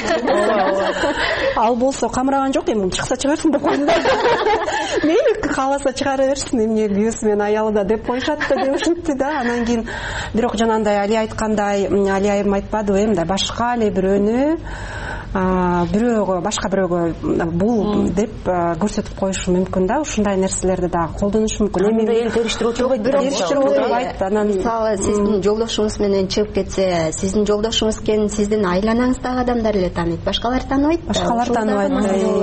Ал болсо камыраган жок, эми чыкса чыгарсын деп койдум да. Мейли кааласа чыгара берсин, эмне күйөөсү менен аялы да деп коюшат да деп ушинтти да. Анан кийин бирок жанагындай Али айткандай, Али айым айтпадыбы, мындай башка эле бирөөнү бирөөгө, башка бирөөгө бул деп көрсөтүп коюшу мүмкүн да. Ушундай нерселерди дагы колдонушу мүмкүн. Эми эл териштирип отурбайт. Териштирип отурбайт. Анан мисалы сиздин жолдошуңуз менен чыгып кетсе, сиздин жолдошуңуз экен, сиздин айланаңыздагы адамдар эле тааныйт, башкалар тааныбайт. Башкалар тааныбайт.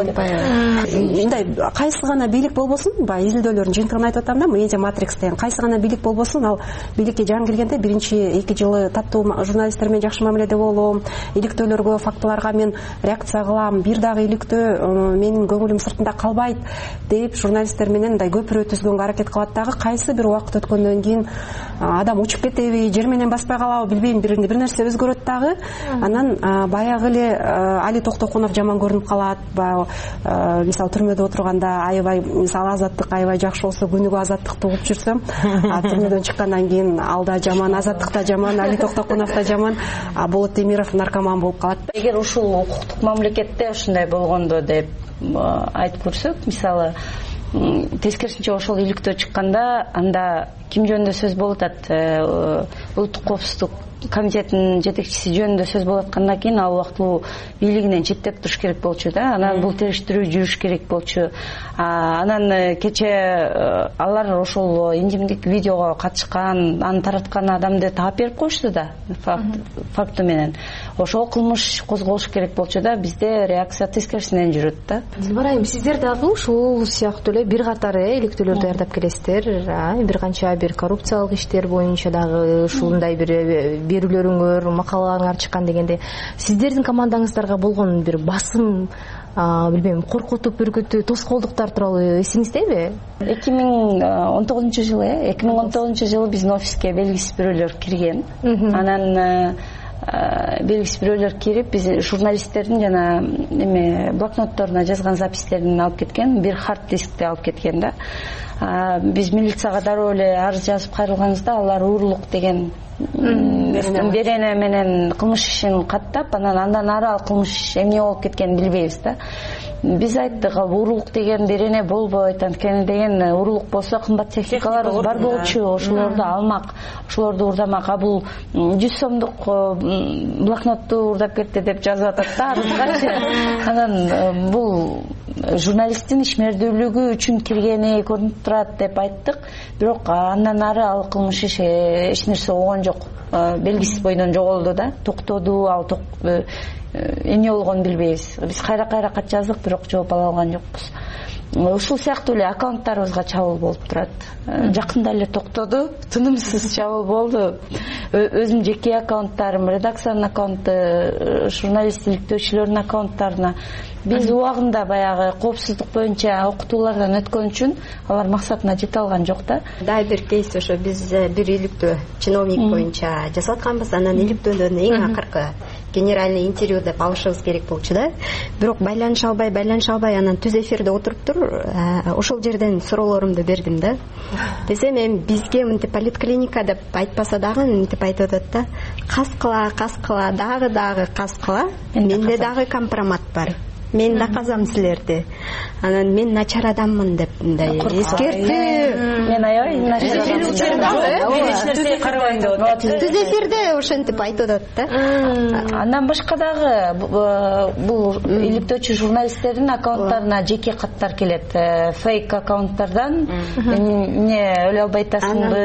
Мындай кайсы гана бийлик болбосун, баягы изилдөөлөрдүн жыйынтыгын айтып атам да, медиа матрикс деген кайсы гана бийлик болбосун, ал бийликке жаңы келгенде биринчи эки жылы таттуу журналисттер менен жакшы мамиледе болом, иликтөөлөргө, фактыларга мен реакция кылам, бир дагы иликтөө менин көңүлүм сыртында калбайт деп журналисттер менен мындай көпүрө түзгөнгө аракет кылат дагы. Кайсы бир убакыт өткөндөн кийин адам учуп кетеби, жер менен баспай калабы билбейм, бир бир нерсе өзгөрөт дагы. Анан баягы эле Али Токтокунов жаман көрүнүп калат. Баягы мисалы түрмөдө отурганда аябай, мисалы азаттык аябай жакшы болсо күнүгө азаттыкты угуп жүрсөм, түрмөдөн чыккандан кийин алда жаман, азаттык да жаман, Али Токтокунов да жаман, Болот Темиров наркоман болуп калат. Эгер ушул укуктук мамлекетте ушундай болгондо деп айтып көрсөк, мисалы тескерисинче ошол иликтөө чыкканда анда ким жөнүндө сөз болуп атат, улуттук коопсуздук комитетинин жетекчиси жөнүндө сөз болуп аткандан кийин ал убакыт бул бийлигинен четтеп туруш керек болчу да. Анан бул териштирүү жүрүш керек болчу. Анан кече алар ошол интимдик видеого катышкан, аны тараткан адамды таап берип коюшту да, факты менен. Ошол кылмыш козголуш керек болчу да. Бизде реакция тескерисинен жүрөт да. Дилбара, сиздер дагы ушул сыяктуу эле бир катар иликтөөлөр даярдап келесиздер. Бир канча бир коррупциялык иштер боюнча дагы ушундай бир берүүлөрүңөр, макалаларыңар чыккан дегенде, сиздердин командаңыздарга болгон бир басым, билбейм, коркутуп, үркүтүү, тоскоолдуктар тууралуу эсиңиздеби? эки миң он тогузунчу жылы, эки миң он тогузунчу жылы биздин офиске белгисиз бирөөлөр кирген. Анан белгисиз бирөөлөр кирип, биз журналисттердин жана эме блокнотторуна жазган запистерин алып кеткен, бир хард дискти алып кеткен да. Биз милицияга дароо эле арыз жазып кайрылганыбызда алар уурулук деген берене менен кылмыш ишин каттап, анан андан ары ал кылмыш эмне болуп кеткенин билбейбиз да. Биз айттык, уурулук деген берене болбойт, анткени деген уурулук болсо кымбат техникаларыбыз бар болчу, ошолорду алмак, ошолорду уурдамак. А бул жүз сомдук блокнотту уурдап кетти деп жазып атат да арызгачы. Анан бул журналисттин ишмердүүлүгү үчүн киргени көрүнүп турат деп айттык, бирок андан ары ал кылмыш иш эч нерсе болгон жок. Белгисиз бойдон жоголду да, токтоду, ал эмне болгонун билбейбиз. Биз кайра-кайра кат жаздык, бирок жооп ала алган жокпуз. Ушул сыяктуу эле аккаунттарыбызга чабуул болуп турат. Жакында эле токтоду, тынымсыз чабуул болду. Өзүм жеке аккаунттарым, редакциянын аккаунты, журналист иликтөөчүлөрдүн аккаунттарына биз убагында баягы коопсуздук боюнча окутуулардан өткөн үчүн алар максатына жете алган жок да. Дагы бир кейс ошо биз бир иликтөө чиновник боюнча жасап атканбыз. Анан иликтөөнүн эң акыркы генеральный интервью деп алышыбыз керек болчу да. Бирок байланыша албай, байланыша албай, анан түз эфирде отуруптур, ошол жерден суроолорумду бердим да. Десем, эми бизге мынтип поликлиника деп айтпаса дагы мынтип айтып атат да. Кас кыла, кас кыла, дагы дагы кас кыла. Менде дагы компромат бар. Мен доказам силерди. Анан мен начар адаммын деп мындай эскертүү. Мен аябай начар адаммын. Мен эч нерсеге карабайм деп атат. Түз эфирде ошентип айтып атат да. Андан башка дагы бул иликтөөчү журналисттердин аккаунттарына жеке каттар келет. Фейк аккаунттардан эмне өлө албай атасыңбы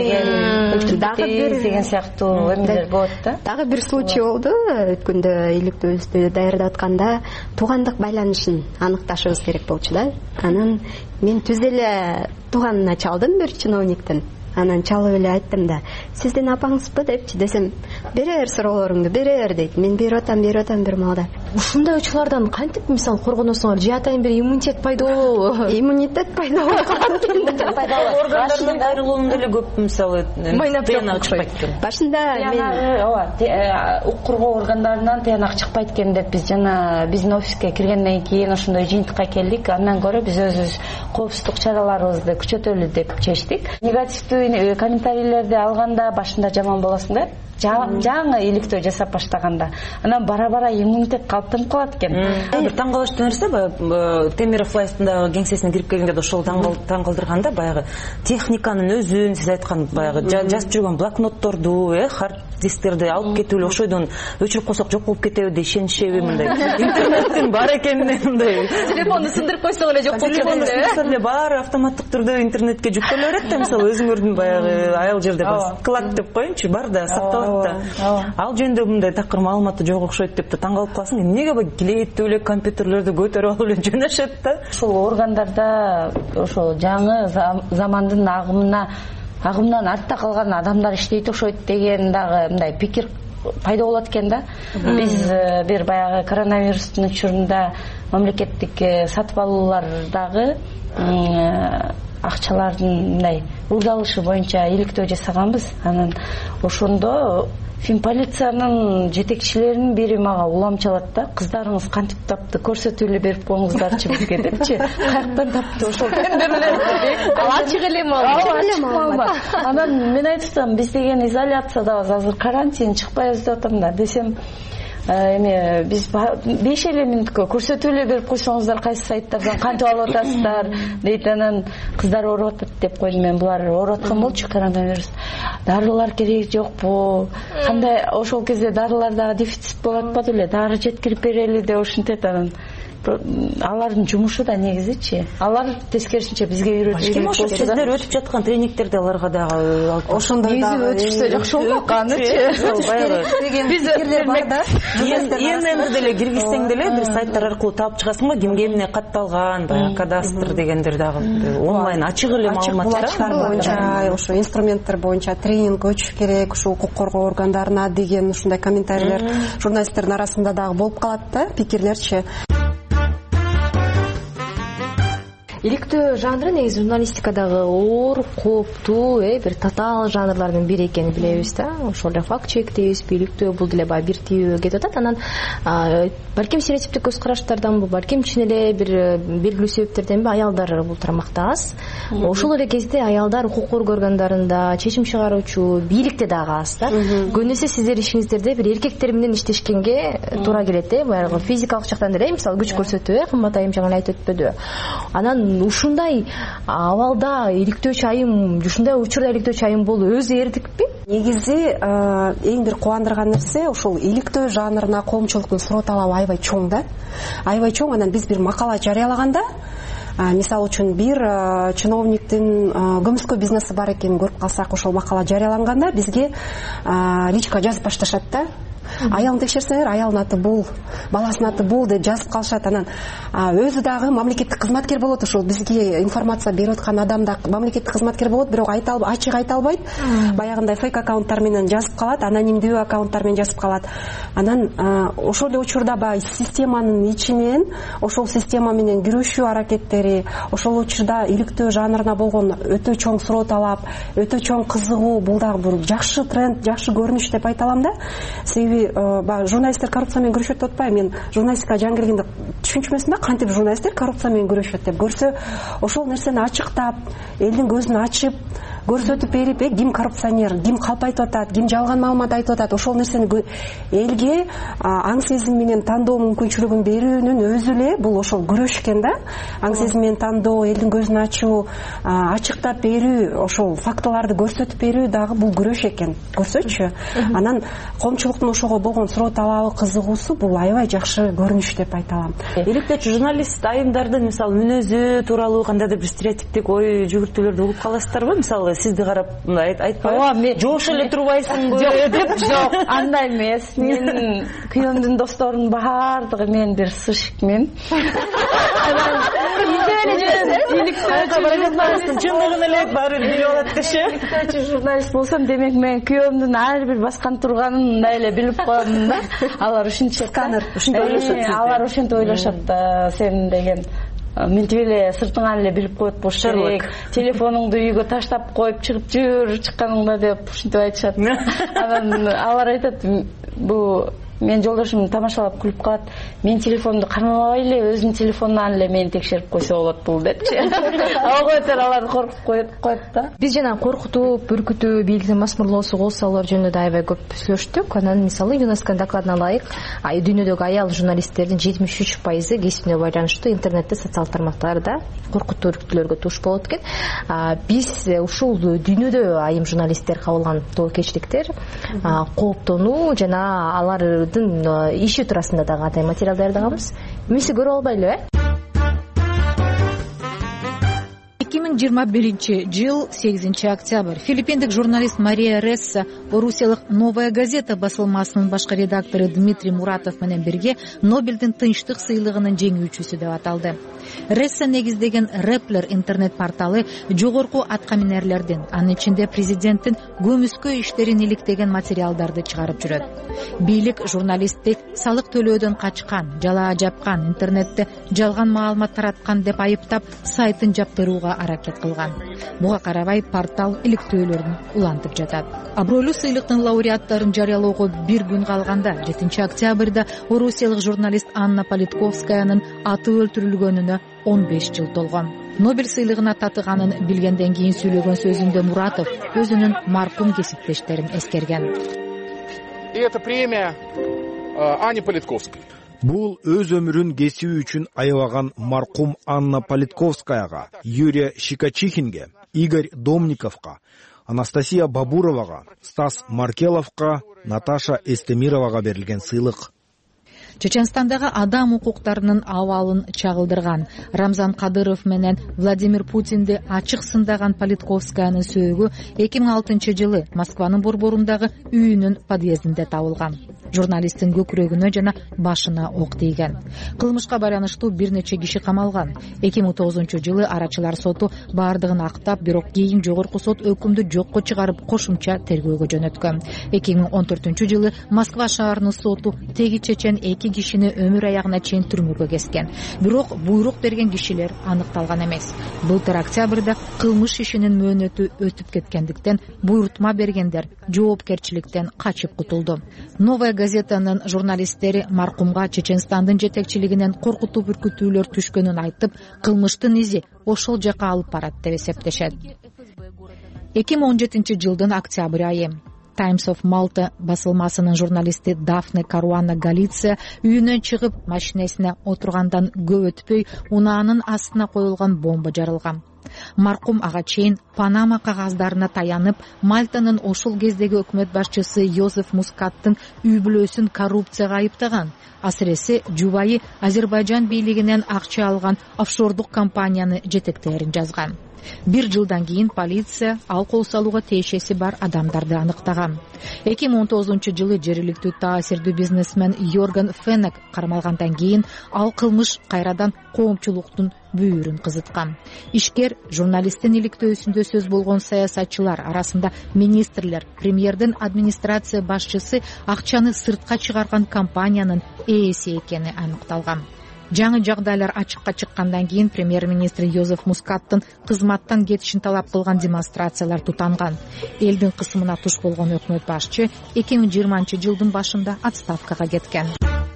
деген, дагы бир деген сыяктуу эмнелер болот да. Дагы бир случай болду. Өткөндө иликтөөбүздү даярдап атканда туугандык байланышын аныкташыбыз керек болчу да. Анан мен түз эле тууганына чалдым бир чиновниктин. Анан чалып эле айттым да, сиздин апаңызбы депчи, десем, бере бер суроолоруңду, бере бер дейт. Мен берип атам, берип атам бир маалда. Ушундай учурлардан кантип мисалы коргоносуңар? Же атайын бир иммунитет пайда болобу? Иммунитет пайда болуп калат. Органдардын кайрылуунда эле көп мисалы тыянак чыкпайт экен. Башында мен ооба, укук коргоо органдарынан тыянак чыкпайт экен деп биз жана биздин офиске киргенден кийин ошондой жыйынтыкка келдик. Андан көрө биз өзүбүз коопсуздук чараларыбызды күчөтөлү деп чечтик. Негативдүү комментарийлерди алганда башында жаман болосуң да. Жаңы иликтөө жасап баштаганда анан бара-бара иммунитет калыптанып калат экен. Бир таң калыштуу нерсе, баягы Темиров Лайстын кеңсесине кирип келгенде да ошол таң калтырганда баягы техниканын өзүн, сиз айткан баягы жазып жүргөн блокнотторду, э, хард дисктерди алып кетип эле ошойдон өчүрүп койсок жок болуп кетеби деп ишенишеби мындай. Интернеттин бар экенине мындай. Телефонду сындырып койсок эле жок болуп кетеби. Телефонду баары автоматтык түрдө интернетке жүктөлө берет да, мисалы өзүңөрдүн баягы айыл жерде склад деп коеюнчу, бар да сакталат. Ал жөнүндө мындай такыр маалыматы жок окшойт деп да таң калып каласың. Эмнеге бай клейиттүү эле компьютерлерди көтөрүп алып эле жөнөшөт да. Ошол органдарда ошол жаңы замандын агымына агымдан артта калган адамдар иштейт окшойт деген дагы мындай пикир пайда болот экен да. Биз бир баягы коронавирустун учурунда мамлекеттик сатып алуулардагы акчалардын мындай уурдалышы боюнча иликтөө жасаганбыз. Анан ошондо Финполициянын жетекчилеринин бири мага улам чалат да, кыздарыңыз кантип тапты, көрсөтүп эле берип коюңуздарчы бизге депчи. Каяктан тапты ошол тендерлерди? Ал ачык эле маалымат. Анан мен айтып атам, биз деген изоляциядабыз, азыр карантин, чыкпайбыз деп атам да. Десем, эме биз беш эле мүнөткө көрсөтүп эле берип койсоңуздар кайсы сайттардан кантип алып атасыздар дейт. Анан кыздар ооруп атат деп койдум мен. Булар ооруп аткан болчу коронавирус. Дарылар кереги жокпу? Кандай ошол кезде дарылар дагы дефицит болуп атпады эле? Дары жеткирип берели деп ушинтет. Анан алардын жумушу да негизичи. Алар тескерисинче бизге үйрөтүш керек болчу. Сиздер өтүп жаткан тренингтерде аларга дагы ошондой дагы өтүшсө жакшы болмок анычы. Биз бар да. Эми деле киргизсең деле бир сайттар аркылуу таап чыгасың го, кимге эмне катталган, баягы кадастр дегендер дагы онлайн ачык эле маалыматтар боюнча, ошо инструменттер боюнча тренинг өтүш керек, ушу укук коргоо органдарына деген ушундай комментарийлер журналисттердин арасында дагы болуп калат да, пикирлерчи. Иликтөө жанры негизи журналистикадагы оор, кооптуу, э бир татаал жанрлардын бири экенин билебиз да. Ошол эле факт чектейбиз, иликтөө бул деле баягы бир тийүү кетип атат. Анан балким стереотиптик көз караштарданбы, балким чын эле бир белгилүү себептерденби аялдар бул тармакта аз. Ошол эле кезде аялдар укук коргоо органдарында чечим чыгаруучу, бийликте дагы аз да. Көбүнесе сиздер ишиңиздерде бир эркектер менен иштешкенге туура келет, э баягы физикалык жактан деле, мисалы күч көрсөтүү, э кымбат айым жаңы айтып өтпөдү. Анан ушундай абалда иликтөөчү айым, ушундай учурда иликтөөчү айым болуу өзү эрдикпи? Негизи эң бир кубандырган нерсе ушул иликтөө жанрына коомчулуктун суроо талабы аябай чоң да. Аябай чоң. Анан биз бир макала жарыялаганда, мисалы үчүн бир чиновниктин көмүскө бизнеси бар экенин көрүп калсак, ошол макала жарыяланганда бизге личка жазып башташат да. Аялын текшерсеңер, аялдын аты бул, баласынын аты бул деп жазып калышат. Анан өзү дагы мамлекеттик кызматкер болот, ошол бизге информация берип аткан адам да мамлекеттик кызматкер болот, бирок айта албайт, ачык айта албайт. Баягындай фейк аккаунттар менен жазып калат, анонимдүү аккаунттар менен жазып калат. Анан ошол эле учурда баягы системанын ичинен, ошол система менен кирүүшү аракеттери, ошол учурда иликтөө жанрына болгон өтө чоң суроо талап, өтө чоң кызыгуу, бул дагы бир жакшы тренд, жакшы көрүнүш деп айта алам да. Себеби журналисттер коррупция менен күрөшөт деп атпайбы? Мен журналистикага жаңы келгенде түшүнчүмөсүн да, кантип журналисттер коррупция менен күрөшөт деп. Көрсө, ошол нерсени ачыктап, элдин көзүн ачып, көрсөтүп берип, э ким коррупционер, ким калп айтып атат, ким жалган маалымат айтып атат, ошол нерсени элге аң сезим менен тандоо мүмкүнчүлүгүн берүүнүн өзү эле бул ошол күрөш экен да. Аң сезим менен тандоо, элдин көзүн ачуу, ачыктап берүү, ошол фактыларды көрсөтүп берүү дагы бул күрөш экен. Көрсөтчү. Анан коомчулуктун ошого болгон суроо талабы, кызыгуусу бул аябай жакшы көрүнүш деп айта алам. Иликтөөчү журналист айымдардын мисалы мүнөзү тууралуу кандайдыр бир стереотиптик ой жүгүртүүлөрдү угуп каласыздарбы? Мисалы сизди карап мындай айтпайбы? Жоош эле турбайсыңбы деп? Жок, андай эмес. Менин күйөөмдүн досторунун баардыгы мен бир сышикмин. Чындыгын эле баары билип алат деши. Иликтөөчү журналист болсом, демек мен күйөөмдүн ар бир баскан турганын мындай эле билип коем да. Алар ушинтип сканер, ушинтип ойлошот. Алар ушинтип ойлошот да, сен деген мынтип эле сыртыңан эле билип коет болуш керек. Телефонуңду үйгө таштап коюп чыгып жүр чыкканыңда деп ушинтип айтышат. Анан алар айтат, бул мен жолдошум тамашалап күлүп калат. Мен телефонду кармабай эле өзүнүн телефонунан эле мени текшерип койсо болот бул депчи. Алгойтер алар коркуп коет коет да. Биз жана коркутуп, үркүтүү, бийликтин масмурлоосу, кол салуулар жөнүндө да аябай көп сүйлөштүк. Анан мисалы ЮНЕСКОнун докладына ылайык, дүйнөдөгү аял журналисттердин жетимиш үч пайызы кесибине байланыштуу интернетте, социалдык тармактарда коркутуу, үркүтүүлөргө туш болот экен. Биз ушул дүйнөдө айым журналисттер кабылган тобокелчиликтер, кооптонуу жана алар иши туурасында дагы кандай материал даярдаганбыз. Эмеси көрүп албайлы, э? эки миң жыйырма биринчи жыл сегизинчи октябрь филиппиндик журналист Мария Ресса орусиялык Новая газета басылмасынын башкы редактору Дмитрий Муратов менен бирге Нобелдин тынчтык сыйлыгынын жеңүүчүсү деп аталды. Ресса негиздеген Реплер интернет порталы жогорку аткаминерлердин, анын ичинде президенттин көмүскө иштерин иликтеген материалдарды чыгарып жүрөт. Бийлик журналистти салык төлөөдөн качкан, жалаа жапкан, интернетте жалган маалымат тараткан деп айыптап, сайтын жаптырууга аракет кылган. Буга карабай портал иликтөөлөрүн улантып жатат. Абройлуу сыйлыктын лауреаттарын жарыялоого бир күн калганда, жетинчи октябрда орусиялык журналист Анна Политковскаянын аты өлтүрүлгөнүнө он беш жыл толгон. Нобель сыйлыгына татыганын билгенден кийин сүйлөгөн сөзүндө Муратов өзүнүн маркум кесиптештерин эскерген. И эта премия Анне Политковской. Бул өз өмүрүн кесиби үчүн аябаган маркум Анна Политковскаяга, Юрия Щекочихинге, Игорь Домниковга, Анастасия Бабуровага, Стас Маркеловга, Наташа Эстемировага берилген сыйлык. Чеченстандагы адам укуктарынын абалын чагылдырган Рамзан Кадыров менен Владимир Путинди ачык сындаган Политковскаянын сөөгү эки миң алтынчы жылы Москванын борборундагы үйүнүн подъездинде табылган. Журналисттин көкүрөгүнө жана башына ок тийген. Кылмышка байланыштуу бир нече киши камалган. эки миң тогузунчу жылы арачылар соту бардыгын актап, бирок кийин жогорку сот өкүмдү жокко чыгарып кошумча тергөөгө жөнөткөн. эки миң он төртүнчү жылы Москва шаарынын соту теги чечен эки кишини өмүр аягына чейин түрмөгө кескен. Бирок буйрук берген кишилер аныкталган эмес. Былтыр октябрда кылмыш ишинин мөөнөтү өтүп кеткендиктен буйрутма бергендер жоопкерчиликтен качып кутулду. Новая газетанын журналисттери маркумга Чеченстандын жетекчилигинен коркутуп үркүтүүлөр түшкөнүн айтып, кылмыштын изи ошол жака алып барат деп эсептешет. эки миң он жетинчи жылдын октябрь айы. Times of Malta басылмасынын журналисти Дафне Каруана Галиция үйүнөн чыгып, машинесине отургандан көп өтпөй унаанын астына коюлган бомба жарылган. Маркум ага чейин Панама кагаздарына таянып, Мальтанын ошол кездеги өкмөт башчысы Йозеф Мускаттын үй бүлөсүн коррупцияга айыптаган, асыресе жубайы Азербайжан бийлигинен акча алган офшордук компанияны жетектээрин жазган. Бир жылдан кийин полиция ал кол салууга тиешеси бар адамдарды аныктаган. эки миң он тогузунчу жылы жергиликтүү таасирдүү бизнесмен Йорган Фенек кармалгандан кийин ал кылмыш кайрадан коомчулуктун бүйүрүн кызыткан. Ишкер журналисттин иликтөөсүндө сөз болгон саясатчылар арасында министрлер, премьердин администрация башчысы акчаны сыртка чыгарган компаниянын ээси экени аныкталган. Жаңы жагдайлар ачыкка чыккандан кийин премьер-министр Йозеф Мускаттын кызматтан кетишин талап кылган демонстрациялар тутанган. Элдин кысымына туш болгон өкмөт башчы эки миң жыйырманчы жылдын башында отставкага кеткен.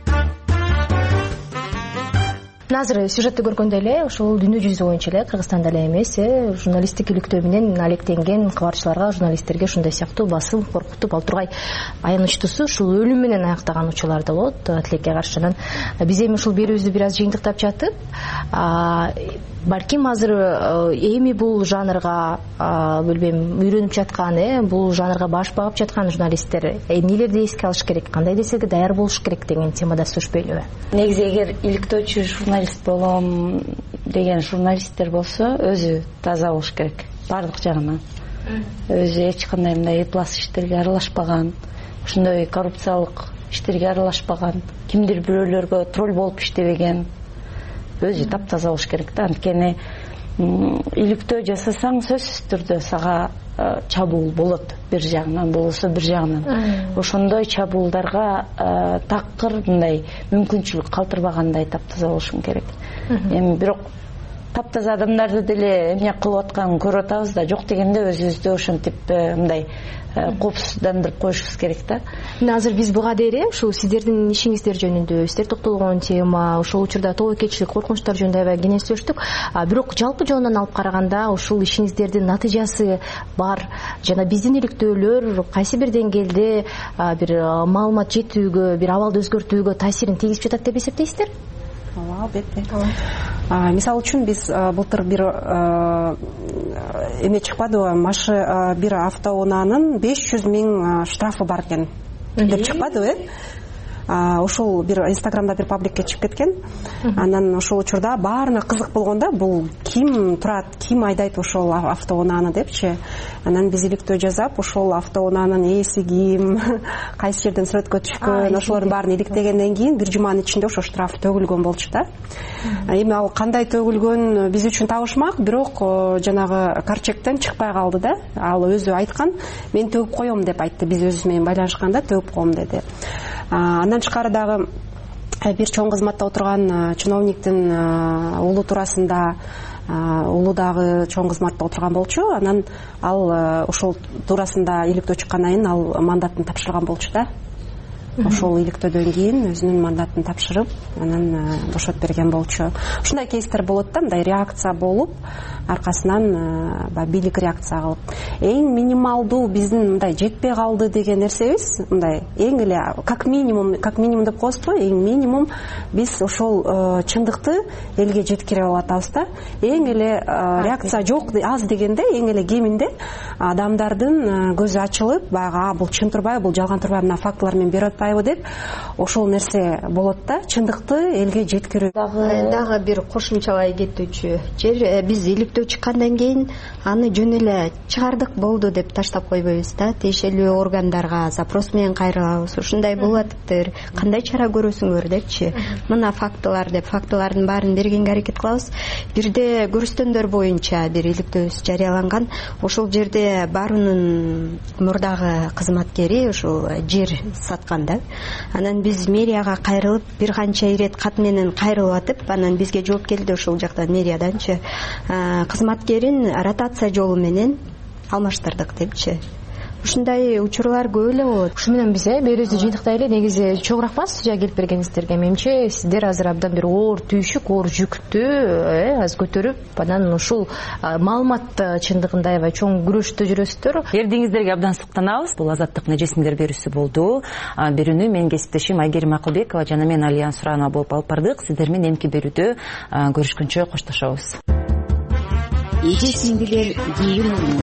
Азыр сюжетти көргөндөй эле ошол дүйнө жүзү боюнча эле Кыргызстанда эле эмес, журналисттик иликтөө менен алектенген кабарчыларга, журналисттерге ушундай сыяктуу басым коркутуп ал тургай аянычтуусу ушул өлүм менен аяктаган учурлар да болот тилекке каршы. Биз эми ушул берүүбүздү бир аз жыйынтыктап жатып, балким азыр эми бул жанрга билбейм үйрөнүп жаткан, э бул жанрга баш багып жаткан журналисттер эмнелерди эске алыш керек, кандай нерсеге даяр болуш керек деген темада сүйлөшпөйлүбү? Негизи эгер иликтөөчү журналист болом деген журналисттер болсо өзү таза болуш керек баардык жагынан. Өзү эч кандай мындай эплас иштерге аралашпаган, ошондой коррупциялык иштерге аралашпаган, кимдир бирөөлөргө тролль болуп иштебеген, өзү таптаза болуш керек да. Анткени иликтөө жасасаң сөзсүз түрдө сага чабуул болот бир жагынан, болсо бир жагынан. Ошондой чабуулдарга такыр мындай мүмкүнчүлүк калтырбагандай таптаза болушуң керек. Эми бирок таптаза адамдарды деле эмне кылып атканын көрүп атабыз да, жок дегенде өзүбүздү ошентип мындай коопсуздандырып коюшубуз керек да. Мына азыр биз буга дейре ушул сиздердин ишиңиздер жөнүндө, сиздер токтолгон тема, ошол учурда тобокелчилик, коркунучтар жөнүндө аябай кеңештештик. Бирок жалпы жөнүнөн алып караганда ушул ишиңиздердин натыйжасы бар жана биздин иликтөөлөр кайсы бир деңгээлде бир маалымат жетүүгө, бир абалды өзгөртүүгө таасирин тийгизип жатат деп эсептейсиздер? Ооба, албетте. Мисалы үчүн биз былтыр бир эме чыкпадыбы, машы бир автоунаанын беш жүз миң штрафы бар экен деп чыкпадыбы, э? Ошол бир Инстаграмда бир пабликке чыгып кеткен. Анан ошол учурда баарына кызык болгонда, бул ким турат, ким айдайт ошол автоунааны депчи. Анан биз иликтөө жасап, ошол автоунаанын ээси ким, кайсы жерден сүрөткө түшкөн, ошолордун баарын иликтегенден кийин бир жуманын ичинде ошол штраф төгүлгөн болчу да. Эми ал кандай төгүлгөн биз үчүн табышмак, бирок жанагы карчектен чыкпай калды да. Ал өзү айткан, мен төгүп коем деп айтты. Биз өзүбүз менен байланышканда төгүп коем деди. Андан тышкары дагы бир чоң кызматта отурган чиновниктин уулу туурасында, уулу дагы чоң кызматта отурган болчу. Анан ал ошол туурасында иликтөө чыккандан кийин ал мандатын тапшырган болчу да. ошол иликтөөдөн кийин өзүнүн мандатын тапшырып анан бошотуп берген болчу. Ушундай кейстер болот да, мындай реакция болуп аркасынан баягы бийлик реакция кылып. Эң минималдуу биздин мындай жетпей калды деген нерсебиз мындай эң эле как минимум, как минимум деп коебуз го, эң минимум биз ошол чындыкты элге жеткире алатабыз да. Эң эле реакция жок, аз дегенде эң эле кеминде адамдардын көзү ачылып, баягы бул чын турбайбы, бул жалган турбайбы, мына фактылар менен берип атпайбы деп ошол нерсе болот да, чындыкты элге жеткирүү. Дагы дагы бир кошумчалай кетүүчү жер, биз иликтөө чыккандан кийин аны жөн эле чыгардык болду деп таштап койбойбуз да. Тиешелүү органдарга запрос менен кайрылабыз. Ушундай болуп атыптыр, кандай чара көрөсүңөр депчи. Мына фактылар деп фактылардын баарын бергенге аракет кылабыз. Бирде көрүстөндөр боюнча бир иликтөөбүз жарыяланган. Ошол жерде баарынын мурдагы кызматкери ушул жер саткан да. Анан биз мэрияга кайрылып бир канча ирет кат менен кайрылып атып, анан бизге жооп келди ошол жактан, мэрияданчы. Кызматкерин ротация жолу менен алмаштырдык депчи. Ушундай учурлар көп эле болот. Ушу менен биз берүүбүздү жыйынтыктай эле, негизи чоң рахмат студияга келип бергениңиздерге. Менимче сиздер азыр абдан бир оор түйшүк, оор жүктү аз көтөрүп, анан ушул маалымат чындыгында аябай чоң күрөштө жүрөсүздөр. Эрдиңиздерге абдан суктанабыз. Бул азаттык нежесиңдер берүүсү болду. Берүүнү менин кесиптешим Айгерим Акылбекова жана мен Алия Суранова болуп алып бардык. Сиздер менен эмки берүүдө көрүшкөнчө коштошобуз. Эже сиңдилер, кийин